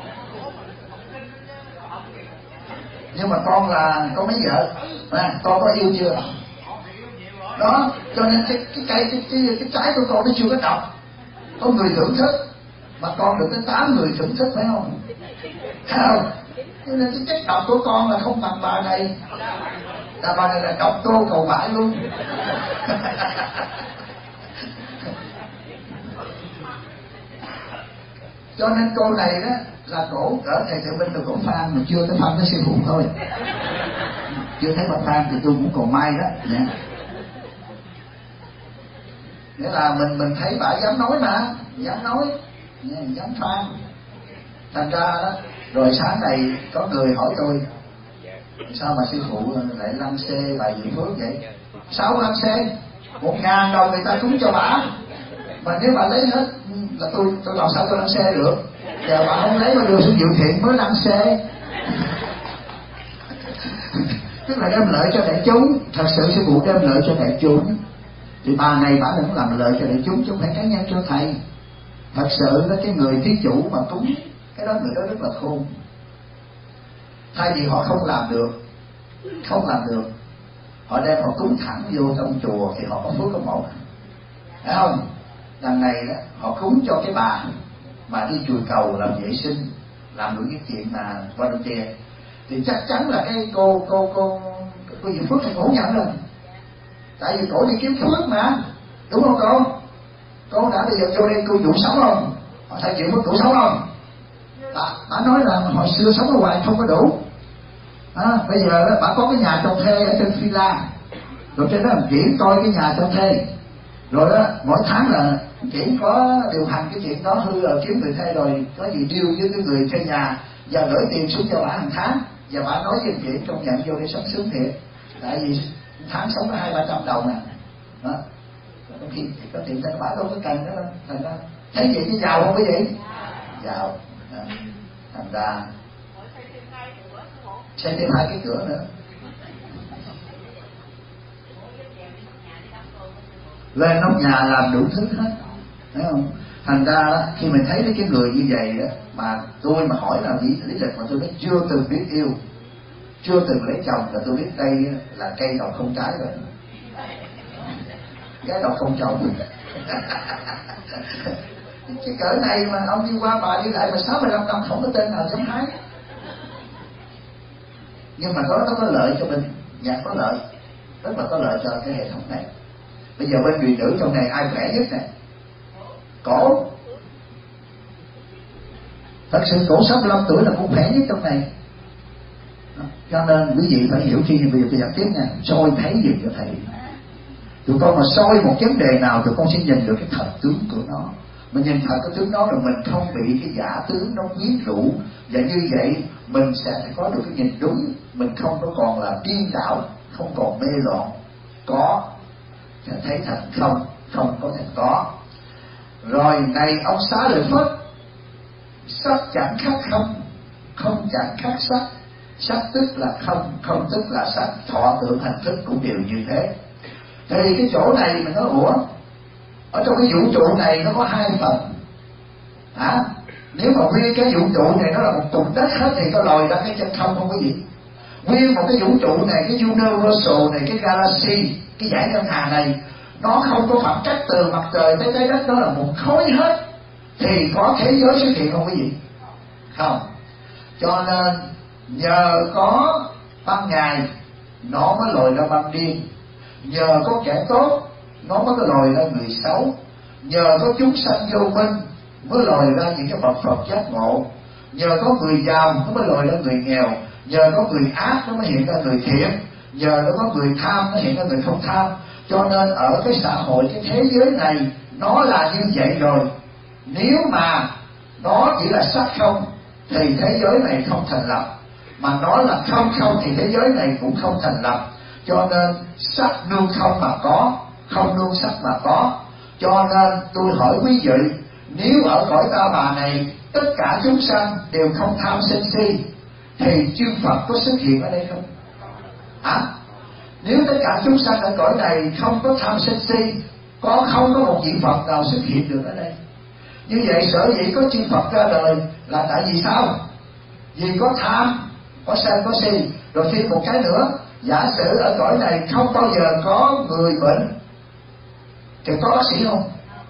Nhưng mà con là có mấy vợ à, con có yêu chưa? Đó, cho nên cái trái của con nó chưa có độc. Có người thưởng thức mà con được tới 8 người thưởng thức, phải không? Không. Cho nên cái chất độc của con là không bằng bà này. Bà này là độc tô cầu bãi luôn. Cho nên cô này đó là cổ cỡ thầy Tự Minh, là cổ fan mà chưa tới fan tới sư phụ thôi. Chưa thấy bà fan thì tôi cũng còn may đó. Nè. Nghĩa là mình thấy bà dám nói mà, dám nói, dám fan. Thành ra đó, rồi sáng này có người hỏi tôi sao mà sư phụ lại lăng xê bài Diệu Phước vậy? Sao lăng xê? 1.000 đồng người ta cúng cho bà, mà nếu bà lấy hết là tôi làm sao tôi lăng xê được? Giờ bà không lấy mà đưa xuống Diệu Thiện mới lăng xê. Tức là đem lợi cho đại chúng. Thật sự sư phụ đem lợi cho đại chúng, thì bà này bà đừng làm lợi cho đại chúng chứ không phải cá nhân cho thầy. Thật sự đó, cái người thí chủ mà cúng cái đó, người đó rất là khôn. Thay vì họ không làm được, họ đem họ cúng thẳng vô trong chùa thì họ có phước có một, phải không? Đằng này đó họ cúng cho cái bà mà đi chùi cầu làm vệ sinh, làm những cái chuyện mà qua bên kia, thì chắc chắn là cái cô Diệu Phước thì cổ nhận rồi. Tại vì cổ đi kiếm phước mà, đúng không cô? Cô đã bây giờ vô đây cô đủ sống không? Thầy Diệu Phước đủ sống không? Bà nói là hồi xưa sống ở ngoài không có đủ. Bây giờ đó, bà có cái nhà cho thuê ở trên Phi La, rồi trên đó làm Kiển coi cái nhà cho thuê, rồi đó mỗi tháng là Kiển có điều hành cái chuyện đó, hư rồi kiếm người thuê, rồi có gì deal với cái người thuê nhà và gửi tiền xuống cho bà hàng tháng. Và bà nói với Kiển công nhận vô đây sống sướng thiệt, tại vì tháng sống có 200-300 đồng nè. Đó, có khi có tiền cho bà đâu có cần nữa đâu. Thành ra thấy vậy chứ giàu không quý vị? Giàu. Thành ra xây thêm 2 cái cửa nữa, lên nóc nhà làm đủ thứ hết, thấy không? Thành ra đó, khi mình thấy cái người như vậy đó, mà tôi mà hỏi là lý lịch mà tôi nói chưa từng biết yêu, chưa từng lấy chồng, là tôi biết đây là cây độc không trái rồi, cái độc không chồng. Cái cỡ này mà ông đi qua bà đi lại mà 65 năm không có tên nào dám hái. Nhưng mà nó có lợi cho mình, nhạc có lợi, rất là có lợi cho cái hệ thống này. Bây giờ bên người nữ trong này ai khỏe nhất này? Cổ. Thật sự cổ 65 tuổi là cũng khỏe nhất trong này. Cho nên quý vị phải hiểu khi bây giờ tôi giảng tiếp nha, soi thấy gì cho thầy. Tụi con mà soi một vấn đề nào tụi con sẽ nhìn được cái thật tướng của nó. Mình nhìn thật cái tướng đó rồi mình không bị cái giả tướng nó quyến rũ, và như vậy mình sẽ có được cái nhìn đúng, mình không có còn là điên đảo, không còn mê loạn. Có sẽ thấy thành không, không có thành có. Rồi này ông Xá Lợi Phất, sắc chẳng khác không, không chẳng khác sắc. Sắc tức là không, không tức là sắc, thọ tưởng hành thức cũng đều như thế. Thì cái chỗ này mình nói ủa, ở trong cái vũ trụ này nó có 2 phần hả? Nếu mà nguyên cái vũ trụ này nó là một tùng đất hết thì có lòi ra cái chân không không có gì. Nguyên một cái vũ trụ này, cái universal này, cái galaxy, cái dải ngân hà này, nó không có khoảng cách từ mặt trời tới trái đất, nó là một khối hết, thì có thế giới xuất hiện không quý vị? Không. Cho nên nhờ có ban ngày nó mới lòi ra ban đêm, nhờ có kẻ tốt nó mới có lòi ra người xấu, nhờ có chúng sanh vô minh mới lòi ra những cái bậc Phật giác ngộ, nhờ có người giàu nó mới lòi ra người nghèo, nhờ có người ác nó mới hiện ra người thiện, nhờ nó có người tham nó hiện ra người không tham. Cho nên ở cái xã hội, cái thế giới này nó là như vậy rồi. Nếu mà nó chỉ là sắc không thì thế giới này không thành lập, mà nó là không không thì thế giới này cũng không thành lập. Cho nên sắc nương không mà có, không nương sắc mà có. Cho nên tôi hỏi quý vị, nếu ở cõi Ta Bà này tất cả chúng sanh đều không tham sân si thì chư Phật có xuất hiện ở đây không? Nếu tất cả chúng sanh ở cõi này không có tham sân si, không có một vị Phật nào xuất hiện được ở đây. Như vậy sở dĩ có chư Phật ra đời là tại vì sao? Vì có tham, có sân, có si. Rồi thêm một cái nữa, giả sử ở cõi này không bao giờ có người bệnh thì có bác sĩ không?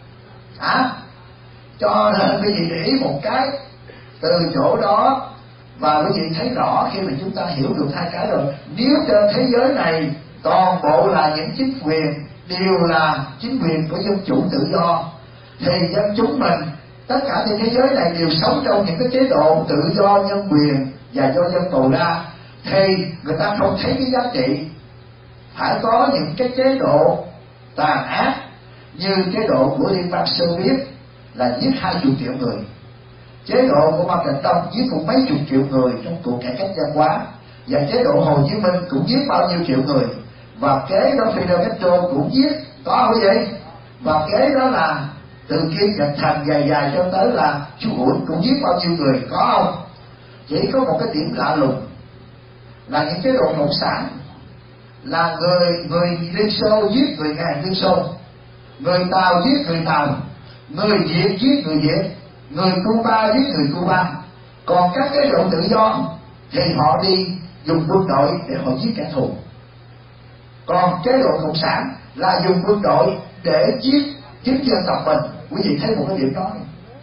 Cho nên quý vị để ý một cái, từ chỗ đó và quý vị thấy rõ khi mà chúng ta hiểu được hai cái rồi. Nếu trên thế giới này toàn bộ là những chính quyền, đều là chính quyền của dân chủ tự do, thì dân chúng mình tất cả trên thế giới này đều sống trong những cái chế độ tự do, nhân quyền và do dân bầu ra, thì người ta không thấy cái giá trị. Phải có những cái chế độ tàn ác như chế độ của Liên bang Xô Viết là giết 20 triệu người, chế độ của Mao Trạch Đông giết cũng mấy chục triệu người trong cuộc cải cách văn hóa, và chế độ Hồ Chí Minh cũng giết bao nhiêu triệu người, và kế đó Fidel Castro cũng giết, có không vậy? Và kế đó là từ Kim Nhật Thành dài cho tới là Chú Uẩn cũng giết bao nhiêu người, có không? Chỉ có một cái điểm lạ lùng là những chế độ cộng sản là người Liên Xô giết người Nga Liên Xô, người Tàu giết người Tàu, người Việt giết người Việt, người Cuba giết người Cuba. Còn các chế độ tự do thì họ đi dùng quân đội để họ giết kẻ thù. Còn chế độ cộng sản là dùng quân đội để giết chính dân tộc mình. Quý vị thấy một cái điểm đó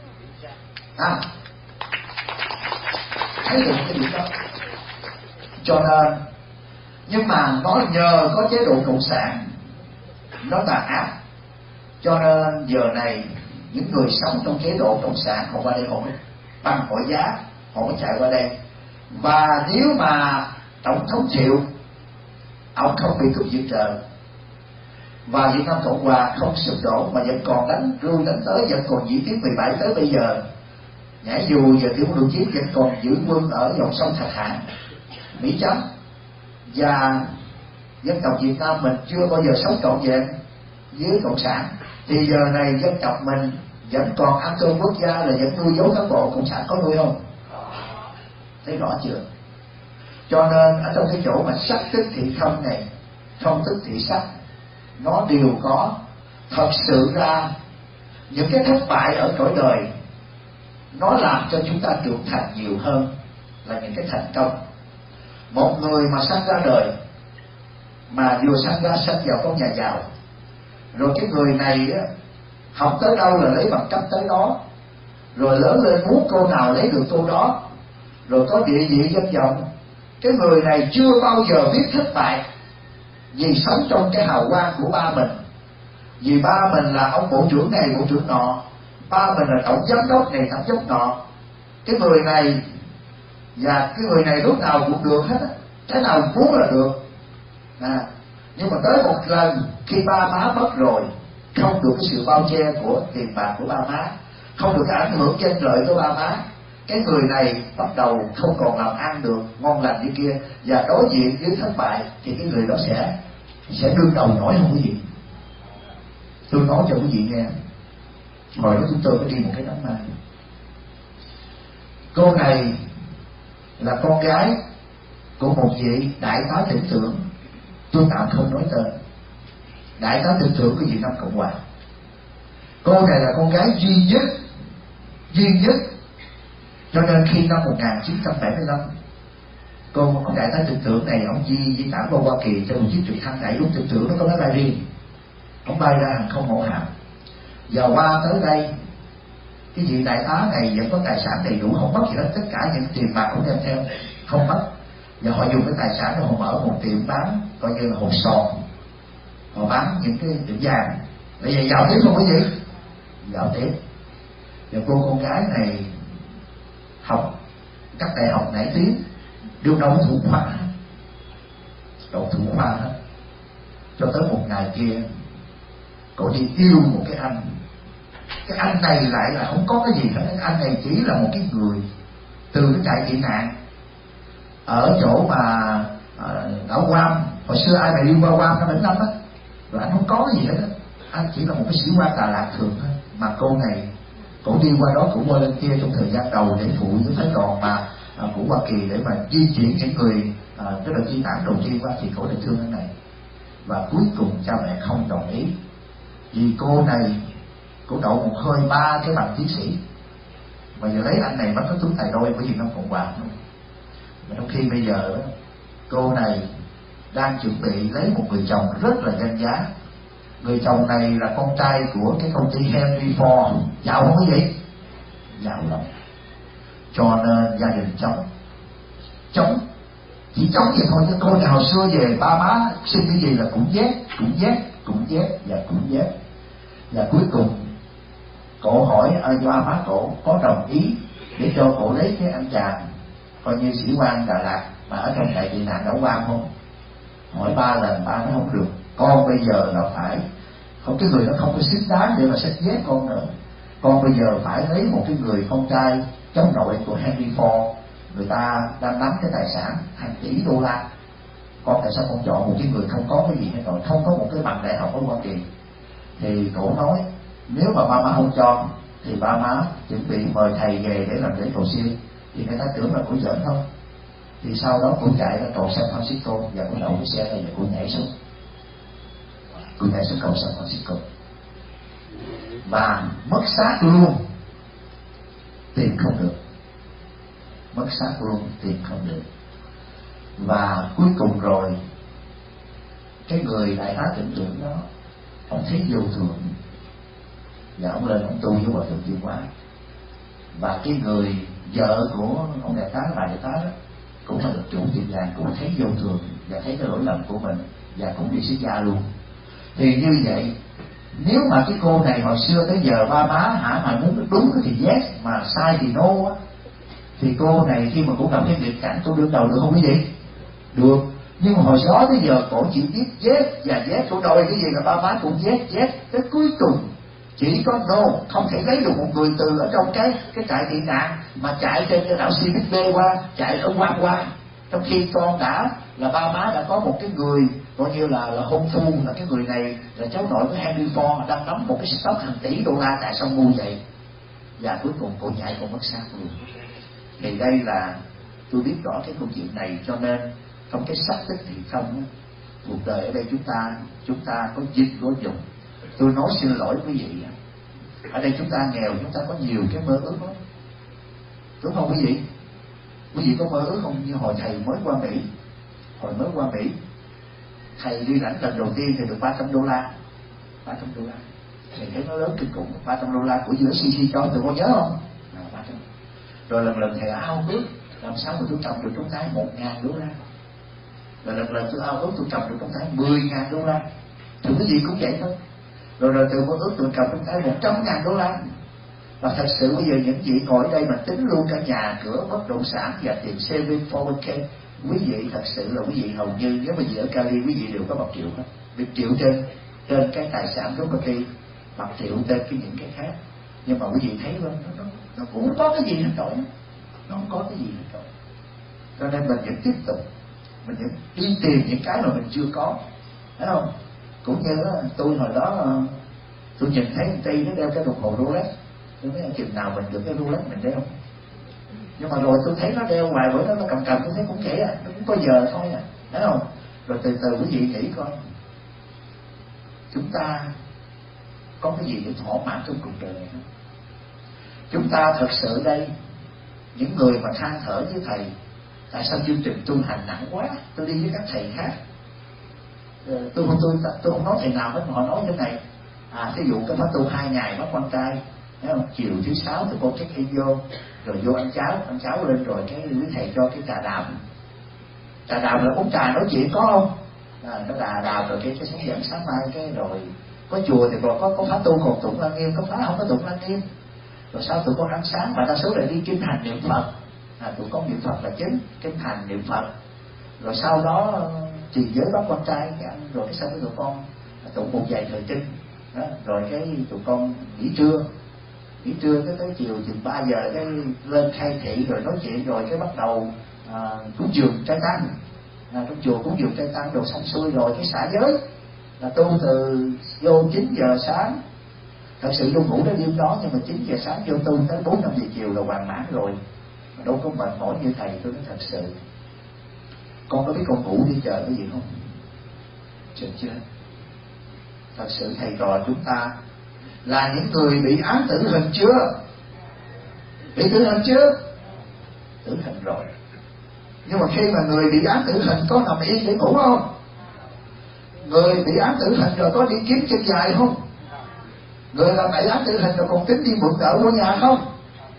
thấy được một cái điểm đó. Cho nên, nhưng mà nó nhờ có chế độ cộng sản nó tàn ác, cho nên giờ này những người sống trong chế độ cộng sản họ qua đây họ mới bằng mọi giá họ mới chạy qua đây. Và nếu mà tổng thống Thiệu ông không bị cướp viện trợ và Việt Nam Cộng Hòa không sụp đổ mà vẫn còn đánh ru đánh tới, vẫn còn diễn tiến 17 tới bây giờ, nhảy dù và tiểu quân chiến vẫn còn giữ quân ở dòng sông Thạch Hãn, Mỹ Chánh, và dân tộc Việt Nam mình chưa bao giờ sống trọn vẹn với cộng sản, thì giờ này dân tộc mình vẫn còn ăn cơm quốc gia là vẫn nuôi dấu cán bộ cộng sản, có nuôi không? Thấy rõ chưa? Cho nên ở trong cái chỗ mà sắc tức thị không này, không tức thị sắc, nó đều có. Thật sự ra những cái thất bại ở cõi đời nó làm cho chúng ta trưởng thành nhiều hơn là những cái thành công. Một người mà sanh ra đời mà vừa sanh ra sanh vào con nhà giàu, rồi cái người này á, học tới đâu là lấy bằng cấp tới đó, rồi lớn lên muốn cô nào lấy được cô đó, rồi có địa vị danh vọng. Cái người này chưa bao giờ biết thất bại, vì sống trong cái hào quang của ba mình. Vì ba mình là ông bộ trưởng này bộ trưởng nọ, ba mình là tổng giám đốc này tổng giám đốc nọ. Cái người này và cái người này lúc nào cũng được hết á, cái nào muốn là được. Nhưng mà tới một lần khi ba má mất rồi, không được cái sự bao che của tiền bạc của ba má, không được cái ảnh hưởng danh lợi của ba má, cái người này bắt đầu không còn làm ăn được ngon lành như kia, và đối diện với thất bại thì cái người đó sẽ đương đầu nổi không quý vị. Tôi nói cho quý vị nghe, hồi đó chúng tôi có đi một cái đám ma. Cô này là con gái của một vị đại tá tỉnh trưởng, tôi tạm không nói tên, đại tá tỉnh trưởng của Việt Nam Cộng Hòa. Cô này là con gái duy nhất, cho nên khi năm 1975 ông đại tá tỉnh trưởng này ông di tản qua Hoa Kỳ cho một chiếc trực thăng đại lúc tỉnh trưởng nó có máy bay riêng, ông bay ra hàng không mẫu hạm và qua tới đây. Cái vị đại tá này vẫn có tài sản đầy đủ, không mất gì hết, tất cả những tiền bạc cũng đem theo không mất, và họ dùng cái tài sản đó họ mở một tiệm bán coi như là hộp sòn, họ bán những cái tiệm vàng. Bây giờ giàu tiếp không quý vị? Giàu tiếp. Và cô con gái này học các đại học nổi tiếng, đương đầu thủ khoa hết. Cho tới một ngày kia cổ đi yêu một cái anh này lại là không có cái gì hết. Anh này chỉ là một cái người từ cái trại tị nạn ở chỗ mà ở Guam. Hồi xưa ai mà đi qua Guam năm 75 á, rồi anh không có cái gì hết á, anh chỉ là một cái sĩ quan Đà Lạt thường thôi. Mà cô này cổ đi qua đó, cổ qua lên kia trong thời gian đầu để phụ với phái đoàn mà của Hoa Kỳ để mà di chuyển những người cái đợt di tản đầu tiên qua, thì cổ lại thương anh này. Và cuối cùng cha mẹ không đồng ý, vì cô này cổ đậu một hơi 3 cái bằng tiến sĩ, mà giờ lấy anh này bắt nó túi tài đôi, bởi vì nó còn hoàng luôn. Mà trong khi bây giờ đó, cô này đang chuẩn bị lấy một người chồng rất là danh giá. Người chồng này là con trai của cái công ty Henry Ford, giàu không quý vị? Giàu lắm. Cho nên gia đình chống, chỉ chống vậy thôi. Chứ cô này hồi xưa về ba má xin cái gì là cũng vét. Và cuối cùng cổ hỏi ba má cổ có đồng ý để cho cổ lấy cái anh chàng coi như sĩ quan Đà Lạt mà ở trong trại tị nạn ở Guam không? Hỏi 3 lần ba nó không được. Con bây giờ là phải không, cái người đó không có xứng đáng để mà xét ghét con nữa. Con bây giờ phải lấy một cái người con trai cháu nội của Henry Ford, người ta đang nắm cái tài sản hàng tỷ đô la. Con tại sao con chọn một cái người không có cái gì hết rồi, không có một cái bằng đại học ở Hoa Kỳ? Thì cổ nói nếu mà ba má không cho thì ba má chuẩn bị mời thầy về để làm lễ cầu siêu. Thì người ta tưởng là cổ giỡn thôi. Thì sau đó cổ chạy ra cầu San Francisco và cổ đậu cái xe này và cổ nhảy xuống cầu San Francisco và mất xác luôn, tìm không được. Và cuối cùng rồi cái người đại tá tỉnh trưởng đó, ông thấy vô thường và ông lên ông tu với Hòa thượng Diệu Hóa. Và cái người vợ của ông đại tá, bà đại tá đó, cũng là được chủ tiệm vàng, cũng thấy vô thường và thấy cái lỗi lầm của mình và cũng đi xuất gia luôn. Thì như vậy, nếu mà cái cô này hồi xưa tới giờ ba má mà muốn đúng thì yes, mà sai thì no á, thì cô này khi mà cô gặp cái nghịch cảnh, cô đương đầu được không quý vị? Được. Nhưng mà hồi đó tới giờ cổ chỉ biết yes và yes, cổ đòi cái gì là ba má cũng yes. Tới cuối cùng chỉ có no, không thể lấy được một người từ ở trong cái trại tị nạn mà chạy trên cái đảo Civit Bay qua, chạy ở qua. Trong khi con đã là ba má đã có một cái người coi như là hôn phu, là cái người này là cháu nội của Henry Ford, đang nắm một cái stock hàng tỷ đô la, tại sao ngu vậy? Và cuối cùng cô nhảy, cô mất xác luôn. Thì đây là tôi biết rõ cái câu chuyện này, cho nên trong cái xác tích thì không, cuộc đời ở đây chúng ta có dịch có dụng. Tôi nói xin lỗi quý vị, ở đây chúng ta nghèo, chúng ta có nhiều cái mơ ước lắm, đúng không quý vị? Quý vị có mơ ước không? Như hồi thầy mới qua Mỹ, thầy đi lãnh lần đầu tiên thì được 300 đô la. Thầy thấy nó lớn kinh khủng. 300 đô la của USCC cho, tôi có nhớ không? 300. Rồi lần thầy ao ước làm sao mà tôi trồng được trong tay 1.000 đô la. Rồi lần tôi ao ước tôi trồng được trong tay 10.000 đô la. Thì cái gì cũng vậy thôi. Rồi từ mơ ước tôi trồng trong tay 100.000 đô la. Và thật sự bây giờ những vị ngồi ở đây mà tính luôn cả nhà cửa, bất động sản và tiền saving 401k, quý vị thật sự là quý vị hầu như, nếu mà gì ở Cali quý vị đều có 1 triệu hết. 1 triệu trên cái tài sản property, 1 triệu trên những cái khác. Nhưng mà quý vị thấy không, nó cũng không có cái gì hết trọi. Cho nên mình vẫn tiếp tục, mình vẫn đi tìm những cái mà mình chưa có, thấy không? Cũng như tôi hồi đó tôi nhìn thấy anh Tây nó đeo cái đồng hồ Rolex, tôi nói chừng nào mình được cái Rolex mình đeo. Nhưng mà rồi tôi thấy nó đeo hoài, bữa đó nó cầm tôi thấy cũng vậy nó cũng có giờ thôi thấy không? Rồi từ từ quý vị nghĩ coi, chúng ta có cái gì để thỏa mãn trong cuộc đời này không? Chúng ta thật sự đây, những người mà than thở với thầy, tại sao chương trình tu hành nặng quá, tôi đi với các thầy khác, tôi không nói thầy nào hết, mà họ nói thế này, ví dụ cái khóa tu 2 ngày bắt quan trai, thấy không? Chiều thứ 6 thì cô check in vô, rồi vô ăn cháo lên, rồi cái quý thầy cho cái trà đàm là uống trà nói chuyện có không? Nó trà đàm rồi cái sáng dẫn sáng mai cái rồi có chùa thì còn có khóa tu còn tụng lăng nghiêm, có khóa không có tụng lăng nghiêm. Rồi sau tụi con ăn sáng mà đa số là đi kinh hành niệm Phật, tụi con niệm Phật là chính, kinh hành niệm Phật. Rồi sau đó trì giới bắt con trai ăn, rồi cái xong cái tụi con tụng một vài thời kinh đó, rồi cái tụi con nghỉ trưa cái tới chiều chừng 3 giờ cái lên khai thị rồi nói chuyện, rồi cái bắt đầu cúng dường trai tăng, trong chùa cúng dường trai tăng đồ xong xuôi rồi cái xả giới là tu từ vô 9 giờ sáng. Thật sự tôi ngủ tới đêm đó, nhưng mà 9 giờ sáng vô tu tới 4-5 giờ chiều là hoàn mãn rồi, đâu có mệt mỏi như thầy. Tôi nói thật sự, con có biết con ngủ đi chờ cái gì không? Chờ chưa? Thật sự thầy trò chúng ta là những người bị án tử hình chưa? Bị tử hình chưa? Tử hình rồi. Nhưng mà khi mà người bị án tử hình có nằm yên để ngủ không? Người bị án tử hình rồi có đi kiếm chân dài không? Người làm bậy án tử hình rồi còn tính đi mượn nợ của nhà không?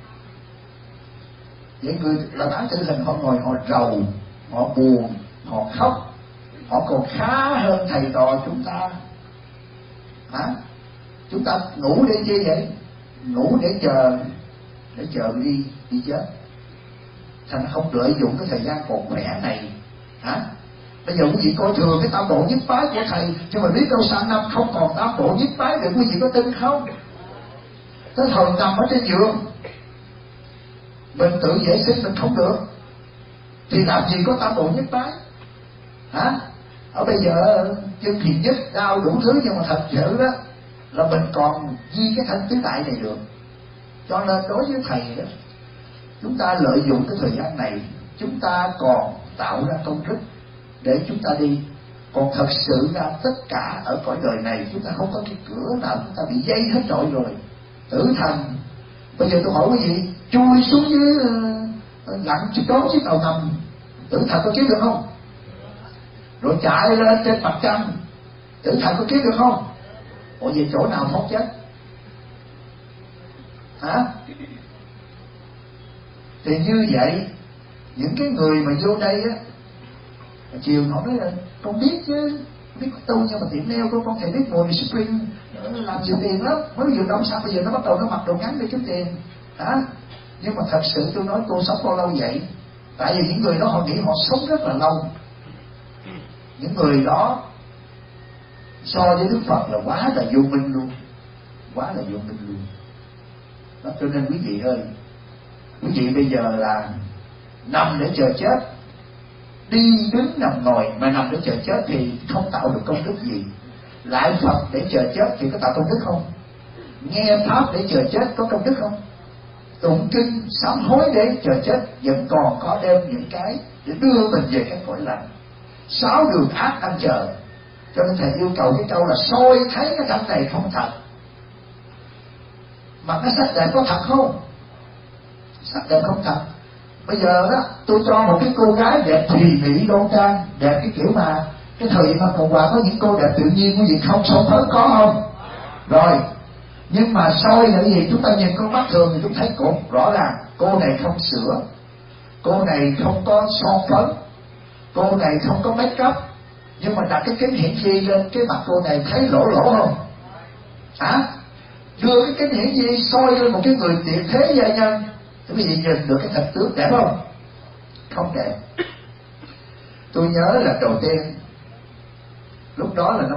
Vậy người làm án tử hình họ ngồi họ rầu, họ buồn, họ khóc, họ còn khá hơn thầy trò chúng ta. Hả? Chúng ta ngủ để chi vậy? Ngủ để chờ đi chết. Thành không lợi dụng cái thời gian còn khỏe này. Hả? Bây giờ quý vị coi thường cái tam bộ nhất phái của thầy, nhưng mà biết đâu sang năm không còn tam bộ nhất phái được, quý vị có tin không? Tới thời nằm ở trên giường mình tự vệ sinh mình không được thì làm gì có tam bộ nhất phái? Hả? Ở bây giờ chân thì nhất đau đủ thứ, nhưng mà thật sự đó là mình còn di cái thân tứ đại này được. Cho nên đối với thầy đó, chúng ta lợi dụng cái thời gian này, chúng ta còn tạo ra công đức để chúng ta đi. Còn thật sự ra tất cả ở cõi đời này chúng ta không có cái cửa nào chúng ta bị dây hết trọi rồi. Tử thần, bây giờ tôi hỏi quý vị, chui xuống dưới lặn trốn chiếc tàu ngầm, tử thần có kiếm được không? Rồi chạy lên trên mặt trăng, tử thần có kiếm được không? Ủa về chỗ nào thoát chết? Hả? Thì như vậy, những cái người mà vô đây á, chiều họ nói là con biết chứ, biết tu, nhưng mà tiệm nail của con thầy biết ngồi spring làm nhiều tiền lắm, mới vừa đông sao bây giờ nó bắt đầu nó mặc đồ ngắn để kiếm tiền. Hả? Nhưng mà thật sự tôi nói tôi sống bao lâu vậy? Tại vì những người đó họ nghĩ họ sống rất là lâu. Những người đó so với Đức Phật là quá là vô minh luôn, quá là vô minh luôn đó. Cho nên quý vị ơi, quý vị bây giờ là nằm để chờ chết, đi đứng nằm ngồi mà nằm để chờ chết thì không tạo được công đức gì. Lại Phật để chờ chết thì có tạo công đức không? Nghe pháp để chờ chết có công đức không? Tụng kinh sám hối để chờ chết vẫn còn có đem những cái để đưa mình về cái cõi lành. 6 đường ác đang chờ. Cho nên thầy yêu cầu cái câu là soi thấy cái thân này không thật. Mà cái sắc đẹp có thật không? Sắc đẹp không thật. Bây giờ đó tôi cho một cái cô gái đẹp thùy mỹ đoan trang, đẹp cái kiểu mà cái thời mà Cộng Hòa có những cô đẹp tự nhiên, quý vị không soi phớt có không? Rồi, nhưng mà soi là cái gì? Chúng ta nhìn con mắt thường thì chúng thấy cổ rõ ràng cô này không sữa, cô này không có son phấn, cô này không có make up. Nhưng mà đặt cái kính hiển vi lên cái mặt cô này thấy lỗ không? Hả? Đưa cái kính hiển vi soi lên một cái người tuyệt thế gia nhân thì quý vị nhìn được cái thật tướng đẹp không? Không đẹp. Tôi nhớ là đầu tiên lúc đó là năm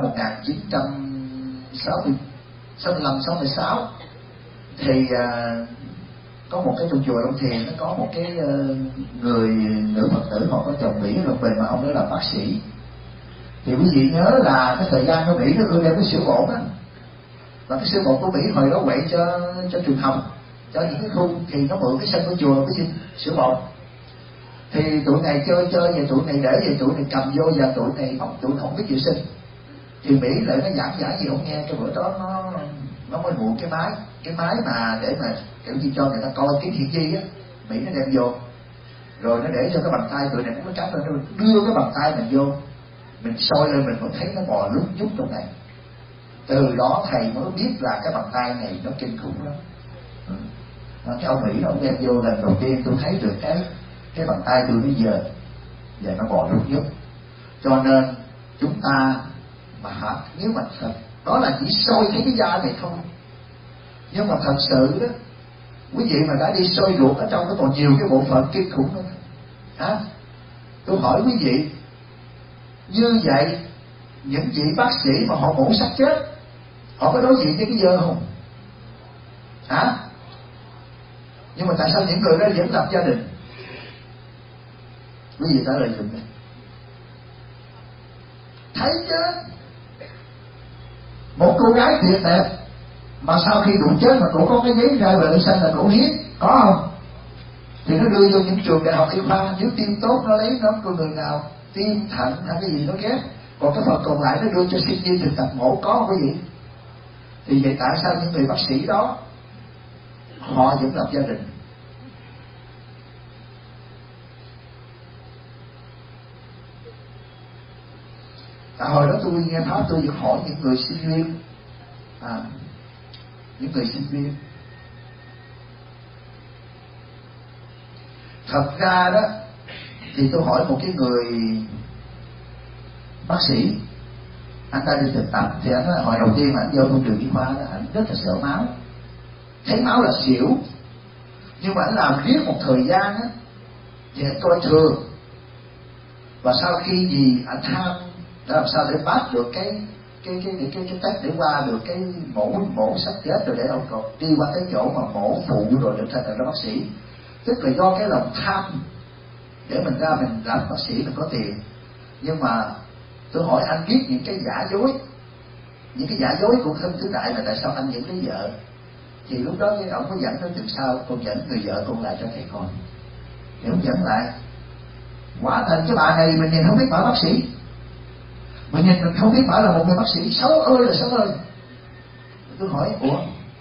1965-66 thì có một cái trong chùa Long Thiền nó có một cái người nữ Phật tử họ có chồng Mỹ rồi về, mà ông đó là bác sĩ. Thì quý vị nhớ là cái thời gian ở Mỹ nó ưa đem cái sữa bột á, và cái sữa bột của Mỹ hồi đó quậy cho trường học, cho những cái khu, thì nó mượn cái sân của chùa cái gì sữa bột. Thì tụi này chơi về, tụi này để về, tụi này cầm vô, và tụi này tụi không biết vệ sinh. Thì Mỹ lại nó giảng giải gì không nghe. Cái bữa đó nó mới mượn cái máy mà để mà kiểu như cho người ta coi kính hiển vi á, Mỹ nó đem vô, rồi nó để cho cái bàn tay tụi này nó cắt lên, nó đưa cái bàn tay mình vô, mình soi lên mình mới thấy nó bò lúc nhúc trong này. Từ đó thầy mới biết là cái bàn tay này nó kinh khủng lắm. Cái ông Mỹ nó ông đem vô lần đầu tiên tôi thấy được cái bàn tay tôi bây giờ và nó bò lúc nhúc. Cho nên chúng ta mà nếu mà thật đó là chỉ soi thấy cái da này thôi, nhưng mà thật sự đó quý vị mà đã đi soi ruột ở trong nó còn nhiều cái bộ phận kinh khủng hơn. Hả? Tôi hỏi quý vị, Như vậy những vị bác sĩ mà họ mổ xác chết, họ có đối diện với cái dơ không? Hả? Nhưng mà tại sao những người đó vẫn lập gia đình? Quý vị trả lời dùm này. Thấy chứ, một cô gái tuyệt đẹp mà sau khi đụng chết mà cổ có cái giấy ra về sinh là cổ hiến, có không? Thì nó đưa vô những trường đại học y khoa, nếu tim tốt nó lấy nó của người nào tim thận hay cái gì nó ghép, còn cái phần còn lại nó đưa cho sinh viên thực tập mổ, có không quý vị? Thì vậy tại sao những người bác sĩ đó họ vẫn lập gia đình? Tại hồi đó tôi nghe pháp tôi vẫn hỏi những người sinh viên, những người sinh viên. Thật ra đó thì tôi hỏi một cái người bác sĩ, anh ta đi thực tập thì anh nói hồi đầu tiên mà anh vô con trường y khoa đó anh rất là sợ máu, thấy máu là xỉu, nhưng mà anh làm riết một thời gian á thì anh coi thường, và sau khi gì anh tham làm sao để bắt được cái test để qua được cái mổ sắp chết rồi để ông còn đi qua cái chỗ mà mổ phụ rồi để thành ra bác sĩ. Tức là do cái lòng tham để mình ra mình làm bác sĩ mình có tiền. Nhưng mà tôi hỏi anh biết những cái giả dối, những cái giả dối của Khâm Tứ Đại là tại sao anh vẫn lấy vợ? Thì lúc đó cái ông có dẫn đến từ sau con dẫn người vợ con lại cho thầy con, thì ông dẫn lại quả thành cái bà này mình nhìn không biết bà bác sĩ, mình nhìn mình không biết bà là một người bác sĩ, xấu ơi là xấu ơi. Tôi hỏi ủa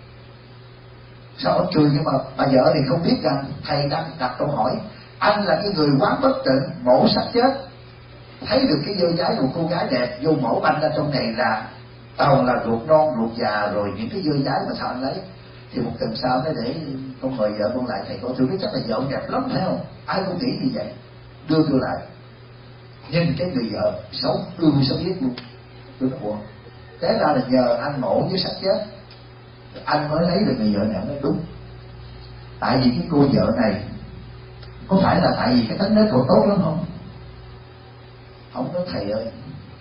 sao ông cười, nhưng mà bà vợ thì không biết rằng thầy đang đặt câu hỏi. Anh là cái người quán bất tịnh mổ xác chết, thấy được cái dơ dái của cô gái đẹp vô mổ banh ra trong này là toàn là ruột non ruột già rồi những cái dơ dái mà sao anh lấy. Thì một tuần sau nó để con mời vợ con lại thầy con, tôi biết chắc là vợ đẹp lắm phải không, ai cũng nghĩ như vậy. Đưa tôi lại nhìn cái người vợ xấu xấu biết luôn. Tôi nói ủa thế ra là nhờ anh mổ với xác chết anh mới lấy được người vợ này. Nói đúng, tại vì cái cô vợ này có phải là tại vì cái tính nết của tốt lắm không? Không, nói thầy ơi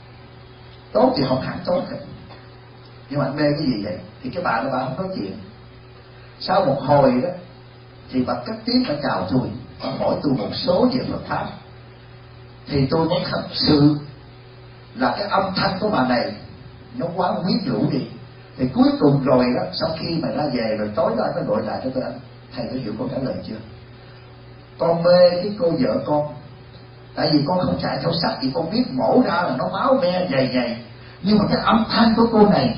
tốt thì không hẳn tốt hết, nhưng mà anh mê cái gì vậy? Thì cái bà không nói chuyện. Sau một hồi đó thì bà cất tiếng bà chào tôi, bà hỏi tôi một số về Phật pháp. Thì tôi mới thật sự là cái âm thanh của bà này nó quá quyến rũ đi. Thì cuối cùng rồi đó, sau khi mà ra về rồi tối đó anh mới gọi lại cho tôi, anh thầy có hiểu câu trả lời chưa? Con mê cái cô vợ con, tại vì con không chạy theo sách thì con biết mổ ra là nó máu me dày dày, nhưng mà cái âm thanh của cô này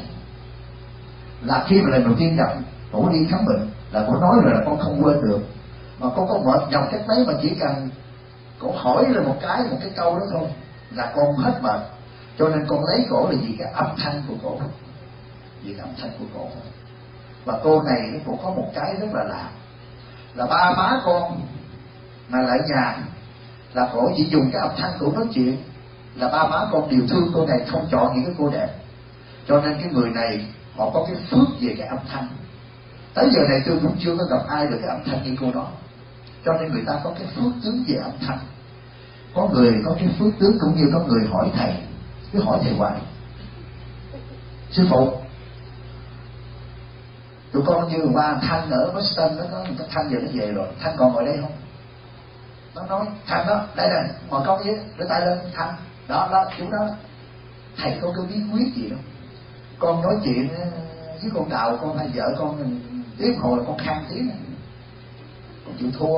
là khi mà lần đầu tiên gặp cổ đi khám bệnh là cổ nói rồi là con không quên được, mà con có mệt nhọc cách mấy mà chỉ cần cổ hỏi là một cái câu đó thôi là con hết mệt. Cho nên con lấy cổ là vì cái âm thanh của cổ, vì âm thanh của cổ. Và cô này cũng có một cái rất là lạ, là ba má con mà lại nhà là cổ chỉ dùng cái âm thanh cổ nói chuyện, là ba má con đều thương cô này, không chọn những cái cô đẹp. Cho nên cái người này họ có cái phước về cái âm thanh. Tới giờ này tôi cũng chưa có gặp ai được cái âm thanh như cô đó. Cho nên người ta có cái phước tướng về âm thanh. Có người có cái phước tướng cũng như có người hỏi thầy, cứ hỏi thầy hoài. Sư phụ, tụi con như qua Thanh ở Boston nó có cái Thanh giờ nó về rồi, Thanh còn ngồi đây không? Nó nói Thanh đó, đây nè, ngồi con dưới, đưa tay lên, Thanh, đó, chú đó. Thầy có cái bí quyết gì đâu. Con nói chuyện với con Đào, con hay vợ con mình tiếp hồi con khang tiếng này, con chịu thua.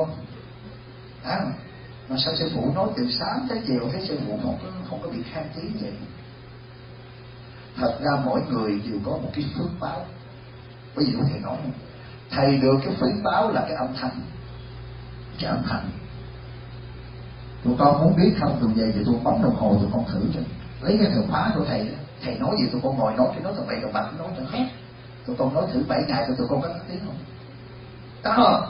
Mà sao sư phụ nói từ sáng tới chiều thấy sư phụ không có bị khang tiếng vậy? Thật ra mỗi người đều có một cái phước báo. Ví dụ thầy nói thầy được cái phước báo là cái âm thanh, cái âm thanh. Tụi con muốn biết không, tụi về thì tụi bấm đồng hồ tụi con thử cho, lấy cái từ khóa của thầy đó. Thầy nói gì tụi con ngồi nói cái nói tụi bậy tụi bạc nói cho hết. Tụi con nói thử 7 ngày tụi con có nói tiếng không? Có không?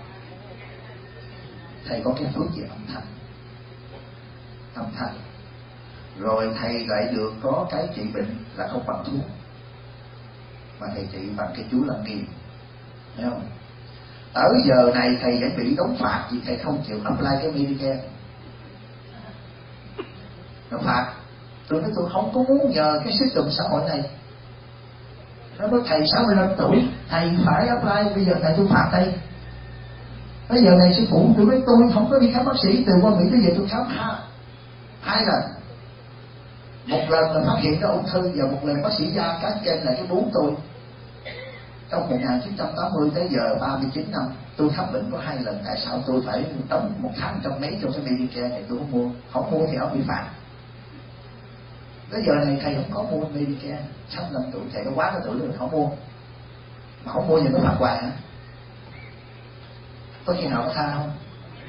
Thầy có cái phước về âm thanh. Âm thanh. Rồi thầy lại được có cái trị bệnh là không bằng thuốc, mà thầy trị bằng cái chú Lăng Nghiêm, thấy không? Tới giờ này thầy vẫn bị đóng phạt vì thầy không chịu apply cái Medicare. Đóng phạt Tôi nói tôi không có muốn nhờ cái system xã hội này. Nó nói thầy 65 tuổi, thầy phải apply, bây giờ thầy tôi phạt thầy. Bây giờ này sư phụ, tôi nói tôi không có đi khám bác sĩ, từ qua Mỹ tới giờ tôi khám hai lần. Một lần là phát hiện ra ung thư, và một lần bác sĩ da cắt trên là cái bú tôi. Trong 1980 tới giờ 39 năm, tôi khám bệnh có 2 lần. Tại sao tôi phải đóng một tháng trăm mấy trong cái Medicare này? Tôi không mua thì ông bị phạt. Tới giờ này thầy không có mua Medicare, 65 tuổi thầy đã quá cái tuổi rồi không mua. Mà không mua thì nó phạt hoài hả? Có khi nào có tha không?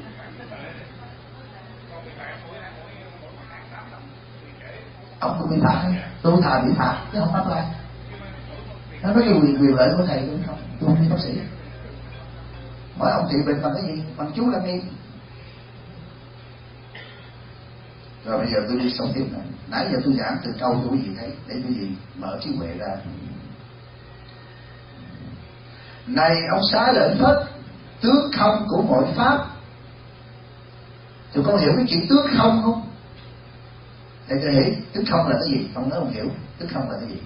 Ông cũng bị phạt, tôi thà bị phạt chứ không bắt lại. Nó nói cái quyền lợi của thầy cũng không, tôi không đi bác sĩ. Hỏi ông trị bệnh bằng cái gì? Bằng chú Lăng Nghi. Rồi bây giờ tôi đi sống tiếp này. Nãy giờ tôi giảng từ câu tôi gì thấy, để quý vị mở trí huệ ra. Này ông Xá Lợi Phất, tướng không của mọi pháp. Tụi con hiểu cái chuyện tướng không không? Thầy cho hiểu tướng không là cái gì? Ông nói không hiểu tướng không là cái gì?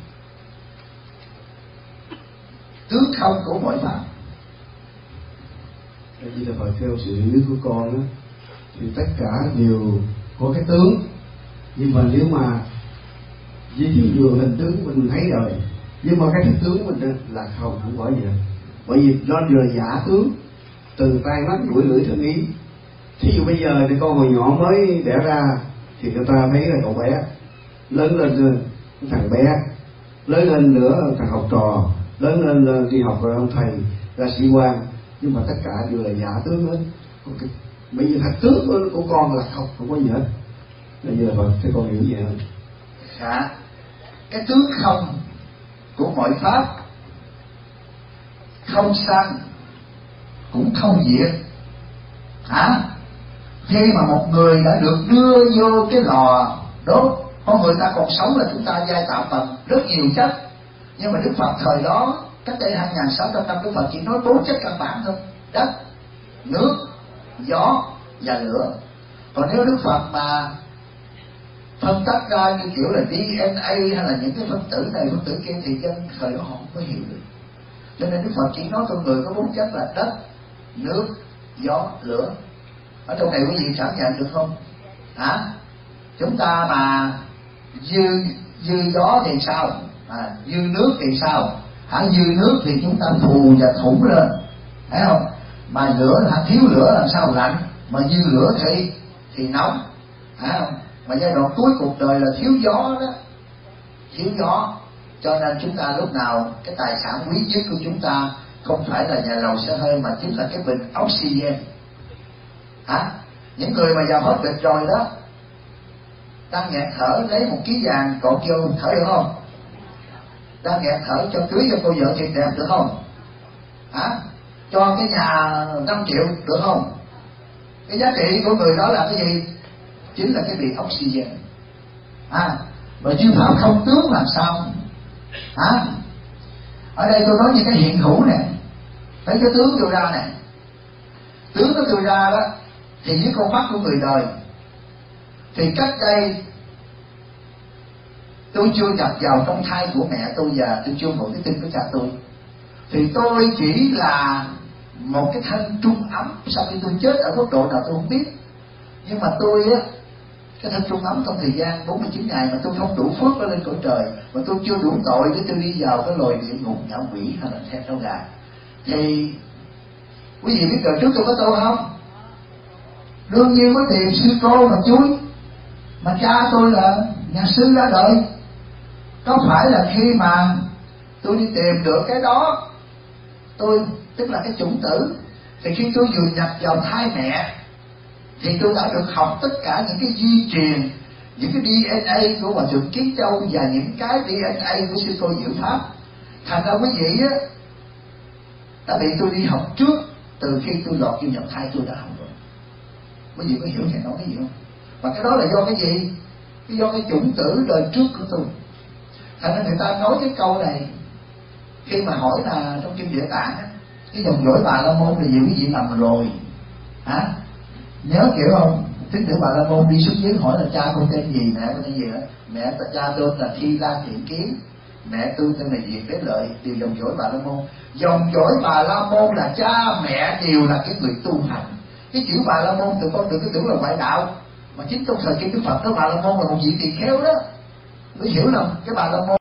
Tướng không của mọi pháp. Vì là Phật theo sự hiểu biết của con đó, thì tất cả đều có cái tướng, nhưng mà nếu mà ví dụ hình tướng mình thấy rồi, nhưng mà cái thực tướng mình là không có gì hết. Bởi vì nó vừa giả tướng từ tai mắt mũi lưỡi thân ý. Thí dụ bây giờ thì con hồi nhỏ mới đẻ ra thì người ta thấy là cậu bé, lớn lên rồi thằng bé, lớn lên nữa thằng học trò, lớn lên đi học rồi ông thầy, ra sĩ quan, nhưng mà tất cả đều là giả tướng hết. Bởi vì thật tướng của con là không có gì hết. Bây giờ Phật thế con hiểu gì không? Dạ, cái tướng không của mọi pháp không sanh cũng không diệt. Khi mà một người đã được đưa vô cái lò đốt, con người ta còn sống là chúng ta giai tạo bằng rất nhiều chất, nhưng mà Đức Phật thời đó cách đây 2.600 năm Đức Phật chỉ nói 4 chất căn bản thôi: đất, nước, gió và lửa. Còn nếu Đức Phật mà phân tách ra như kiểu là DNA hay là những cái phân tử này phân tử kia thì dân thời đó họ không có hiểu được. Cho nên Đức Phật chỉ nói con người có 4 chất là đất, nước, gió, lửa. Ở trong này quý vị cảm nhận được không? Chúng ta mà dư gió thì sao? Dư nước thì sao? Dư nước thì chúng ta phù và thủng lên, thấy không? Mà lửa thiếu lửa làm sao lạnh, mà dư lửa thì nóng, thấy không? Mà giai đoạn cuối cuộc đời là thiếu gió đó, thiếu gió. Cho nên chúng ta lúc nào cái tài sản quý nhất của chúng ta không phải là nhà lầu xe hơi, mà chính là cái bình oxygen. Những người mà vào hết bệnh rồi đó, đang nghẹt thở, lấy 1 ký vàng cột vô thở được không? Đang nghẹt thở cho cưới cho cô vợ thiệt đẹp được không? Cho cái nhà 5 triệu được không? Cái giá trị của người đó là cái gì? Chính là cái bình oxygen. Và chư pháp không tướng làm sao? Ở đây tôi nói như cái hiện hữu này, thấy cái tướng đưa ra này, tướng nó đưa ra đó thì với con mắt của người đời. Thì cách đây tôi chưa nhập vào trong thai của mẹ tôi và tôi chưa ngồi cái tin của cha tôi, thì tôi chỉ là một cái thanh trung ấm. Sau khi tôi chết ở góc độ nào tôi không biết, nhưng mà tôi á, cái thanh trung ấm trong thời gian 49 ngày mà tôi không đủ phước để lên cõi trời, mà tôi chưa đủ tội để tôi đi vào cái loài địa ngục ngạ quỷ hay là theo trâu gà. Thì quý vị biết đời trước tôi có tu không? Đương nhiên có tìm sư cô mà chui. Mà cha tôi là nhà sư ra đời. Có phải là khi mà tôi đi tìm được cái đó, tôi tức là cái chủng tử, thì khi tôi vừa nhập vào thai mẹ thì tôi đã được học tất cả những cái di truyền, những cái DNA của Hòa Thượng Kiến Châu và những cái DNA của sư cô Diệu Pháp. Thành ra quý vị á, đã bị tôi đi học trước, từ khi tôi lọt vô nhập thai tôi đã học rồi. Quý vị có hiểu thầy nói cái gì không? Và cái đó là do cái gì? Do cái chủng tử đời trước của tôi. Thành ra người ta nói cái câu này khi mà hỏi là trong kinh Địa Tạng á, cái dòng dõi Bà La Môn là gì quý vị làm rồi. Nhớ kiểu không? Thích nữ Bà La Môn đi xuống dưới hỏi là cha con tên gì, mẹ con tên gì đó. Mẹ cha tôi là Thi La Thiện Kiến, mẹ tôi tên là Diệt Đế Lợi, đều dòng dõi Bà La Môn. Dòng dõi Bà La Môn là cha mẹ đều là cái người tu hành. Cái chữ Bà La Môn từ con đừng có tưởng là ngoại đạo, mà chính trong thời kỳ Đức Phật đó Bà La Môn là một vị tỳ kheo đó. Mới hiểu là cái Bà La Môn